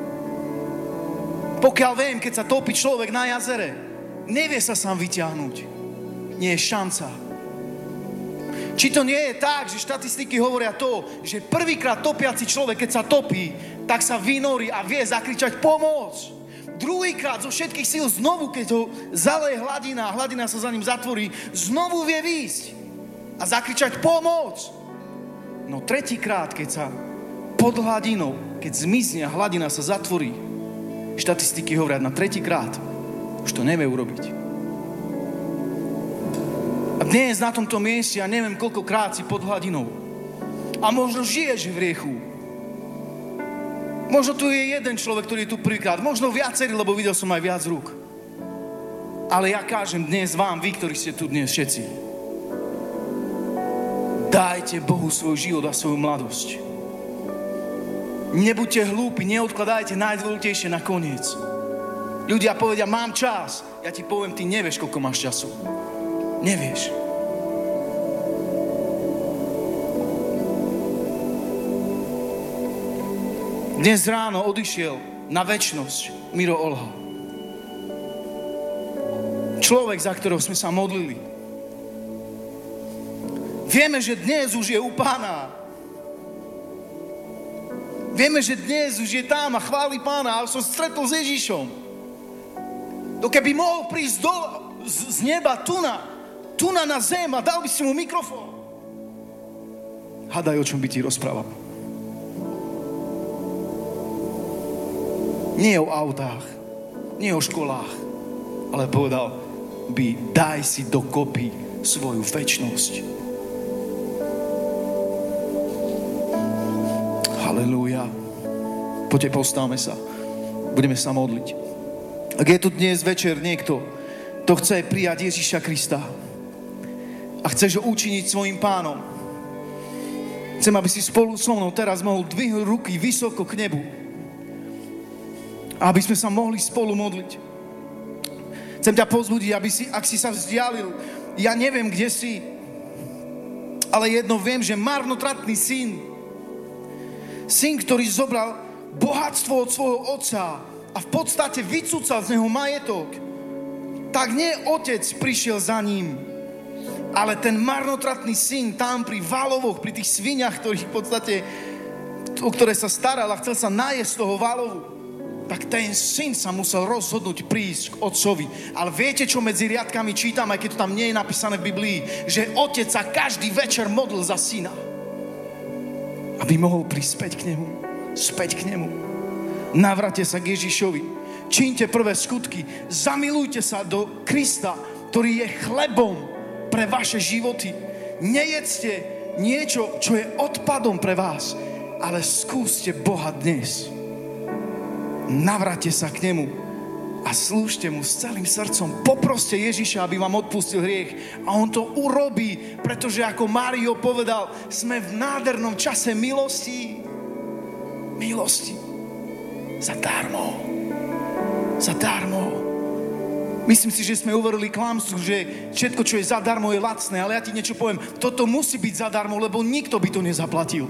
Pokiaľ viem, keď sa topí človek na jazere, nevie sa sám vyťahnuť. Nie je šanca. Či to nie je tak, že štatistiky hovoria to, že prvýkrát topiaci človek, keď sa topí, tak sa vynorí a vie zakričať pomoc. Druhýkrát zo všetkých síl znovu, keď ho zaleje hladina a hladina sa za ním zatvorí, znovu vie výjsť a zakričať pomoc. No tretíkrát, keď sa pod hladinou, keď zmizne a hladina sa zatvorí, štatistiky hovoria na tretíkrát, už to nevie urobiť. A dnes na tomto mieste, ja neviem, koľkokrát si pod hladinou. A možno žiješ v hriechu. Možno tu je jeden človek, ktorý je tu prvýkrát. Možno viacerý, lebo videl som aj viac rúk. Ale ja kážem dnes vám, vy, ktorí ste tu dnes všetci. Dajte Bohu svoj život a svoju mladosť. Nebuďte hlúpi, neodkladajte najdôležitejšie na koniec. Ľudia povedia, mám čas. Ja ti poviem, ty nevieš, koľko máš času. Nevieš. Dnes ráno odišiel na večnosť Miro Olha. Človek, za ktorého sme sa modlili. Vieme, že dnes už je u Pána. Vieme, že dnes už je tam a chváli Pána a som stretol s Ježišom. To keby mohol prísť z neba tu na zem a dal by si mu mikrofón. Hadaj, o čom by ti rozprával. Nie o autách, nie o školách, ale povedal by, daj si dokopy svoju večnosť. Halelúja. Poďte, postavme sa. Budeme sa modliť. Ak je tu dnes večer niekto, kto chce prijať Ježiša Krista a chceš ho učiniť svojim pánom, chcem, aby si spolu so mnou teraz mohol dvihnúť ruky vysoko k nebu. Aby sme sa mohli spolu modliť. Chcem ťa povzbudiť, aby si, ak si sa vzdialil, ja neviem, kde si, ale jedno viem, že marnotratný syn, ktorý zobral bohatstvo od svojho otca a v podstate vycúcal z neho majetok, tak nie otec prišiel za ním, ale ten marnotratný syn tam pri válovoch, pri tých sviniach, ktorých v podstate, o ktoré sa staral a chcel sa najesť z toho válovu, tak ten syn sa musel rozhodnúť prísť k otcovi. Ale viete, čo medzi riadkami čítam, aj keď to tam nie je napísané v Biblii, že otec sa každý večer modlil za syna, aby mohol prísť späť k nemu. Navrate sa k Ježišovi, čínte prvé skutky, zamilujte sa do Krista, ktorý je chlebom pre vaše životy. Nejedzte niečo, čo je odpadom pre vás, ale skúste Boha dnes. Navrate sa k nemu a slúžte mu s celým srdcom. Poproste Ježiša, aby vám odpustil hriech. A on to urobí, pretože ako Mário povedal, sme v nádhernom čase milosti. Milosti. Zadarmo. Myslím si, že sme uverili klamstvu, že všetko, čo je zadarmo, je lacné. Ale ja ti niečo poviem. Toto musí byť zadarmo, lebo nikto by to nezaplatil.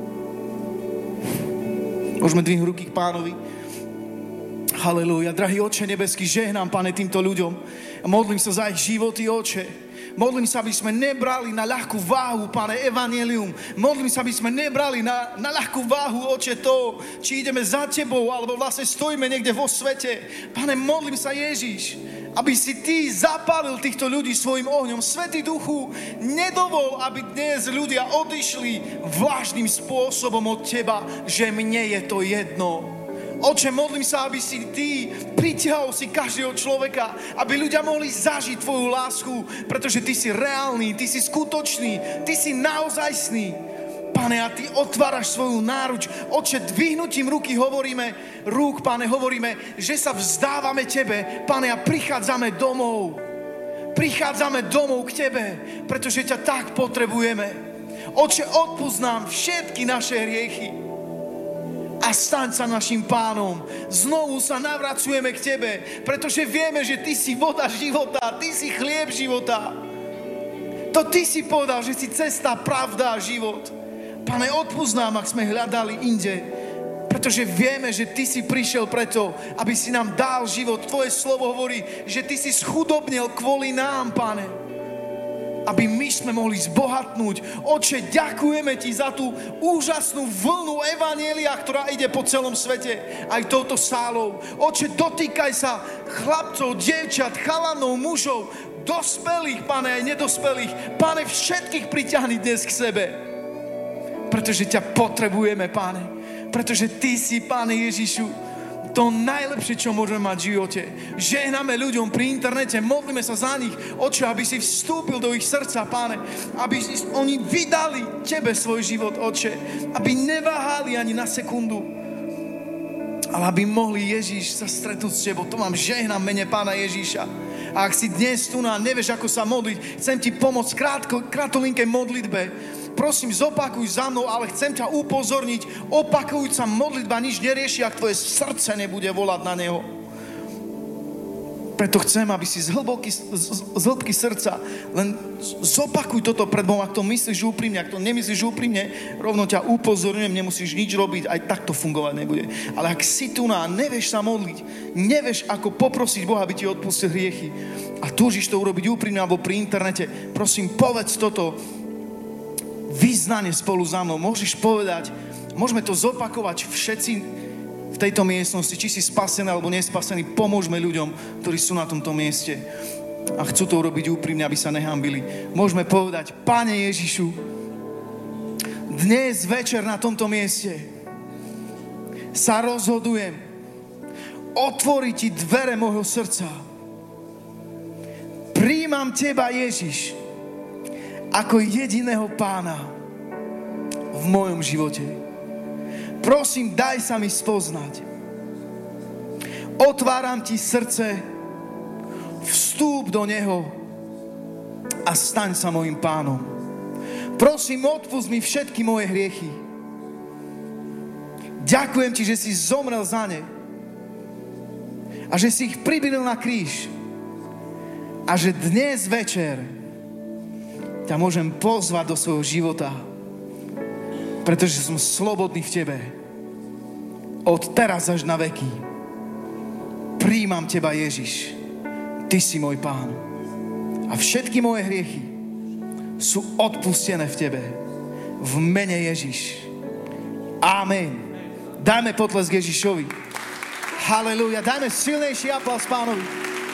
Môžeme dvihnúť ruky k Pánovi. Halelúja. Drahý Otče nebeský, žehnám, Pane, týmto ľuďom. A modlím sa za ich životy, Otče. Modlím sa, aby sme nebrali na ľahkú váhu, Pane, evanjelium. Modlím sa, aby sme nebrali na ľahkú váhu, Otče, to, či ideme za Tebou, alebo vlastne stojíme niekde vo svete. Pane, modlím sa, Ježiš, aby si Ty zapálil týchto ľudí svojim ohňom. Svätý Duchu, nedovol, aby dnes ľudia odišli vlážnym spôsobom od Teba, že mne je to jedno. Oče, modlím sa, aby si Ty pritiahol si každého človeka, aby ľudia mohli zažiť Tvoju lásku, pretože Ty si reálny, Ty si skutočný, Ty si naozajstný. Pane, a Ty otváraš svoju náruč. Oče, dvihnutím ruky hovoríme, hovoríme, že sa vzdávame Tebe, Pane, a prichádzame domov. Prichádzame domov k Tebe, pretože ťa tak potrebujeme. Oče, odpusť nám všetky naše hriechy. A staň sa našim pánom. Znovu sa navracujeme k Tebe, pretože vieme, že Ty si voda života, Ty si chlieb života. To Ty si povedal, že si cesta, pravda a život. Pane, odpusť nám, ak sme hľadali inde, pretože vieme, že Ty si prišiel preto, aby si nám dal život. Tvoje slovo hovorí, že Ty si schudobnil kvôli nám, Pane. aby my sme mohli zbohatnúť. Otče, ďakujeme ti za tú úžasnú vlnu evanjelia, ktorá ide po celom svete, aj touto sálou. Otče, dotýkaj sa chlapcov, dievčat, chalanov, mužov, dospelých, Pane, aj nedospelých. Pane, všetkých priťahni dnes k sebe. Pretože ťa potrebujeme, Pane. Pretože ty si, Pane Ježišu, to najlepšie, čo môžeme mať v živote. Žehname ľuďom pri internete, modlíme sa za nich, Otče, aby si vstúpil do ich srdca, Pane. Aby oni vydali tebe svoj život, Otče. Aby neváhali ani na sekundu. Ale aby mohli, Ježiš, sa stretnúť s tebou. To vám žehnám mene Pána Ježiša. A ak si dnes tu a nevieš, ako sa modliť, chcem ti pomôcť krátolinkej modlitbe. Prosím, zopakuj za mnou, ale chcem ťa upozorniť, opakujúca modlitba nič nerieši, ak tvoje srdce nebude volať na neho. Preto chcem, aby si z hĺbky srdca len zopakuj toto pred Bohom, ak to myslíš úprimne, ak to nemyslíš úprimne, rovno ťa upozorňujem, nemusíš nič robiť, aj tak to fungovať nebude. Ale ak si tu a nevieš sa modliť, nevieš, ako poprosiť Boha, aby ti odpustil hriechy a túžiš to urobiť úprimne alebo pri internete, prosím, povedz toto vyznanie spolu za mnou. Môžeš povedať, môžeme to zopakovať všetci v tejto miestnosti, či si spasený alebo nespasený, pomôžme ľuďom, ktorí sú na tomto mieste a chcú to urobiť úprimne, aby sa nehambili. Môžeme povedať, Pane Ježišu, dnes večer na tomto mieste sa rozhodujem otvoriť ti dvere môjho srdca. Prijímam teba, Ježiš, ako jediného Pána v mojom živote. Prosím, daj sa mi spoznať. Otváram ti srdce, vstúp do neho a staň sa mojim Pánom. Prosím, odpusť mi všetky moje hriechy. Ďakujem ti, že si zomrel za ne a že si ich pribilil na kríž a že dnes večer ťa môžem pozvať do svojho života, pretože som slobodný v tebe. Od teraz až na veky. Prijímam teba, Ježiš. Ty si môj Pán. A všetky moje hriechy sú odpustené v tebe. V mene Ježiš. Amen. Dajme potlesk Ježišovi. Halelúja. Dajme silnejší aplauz Pánovi.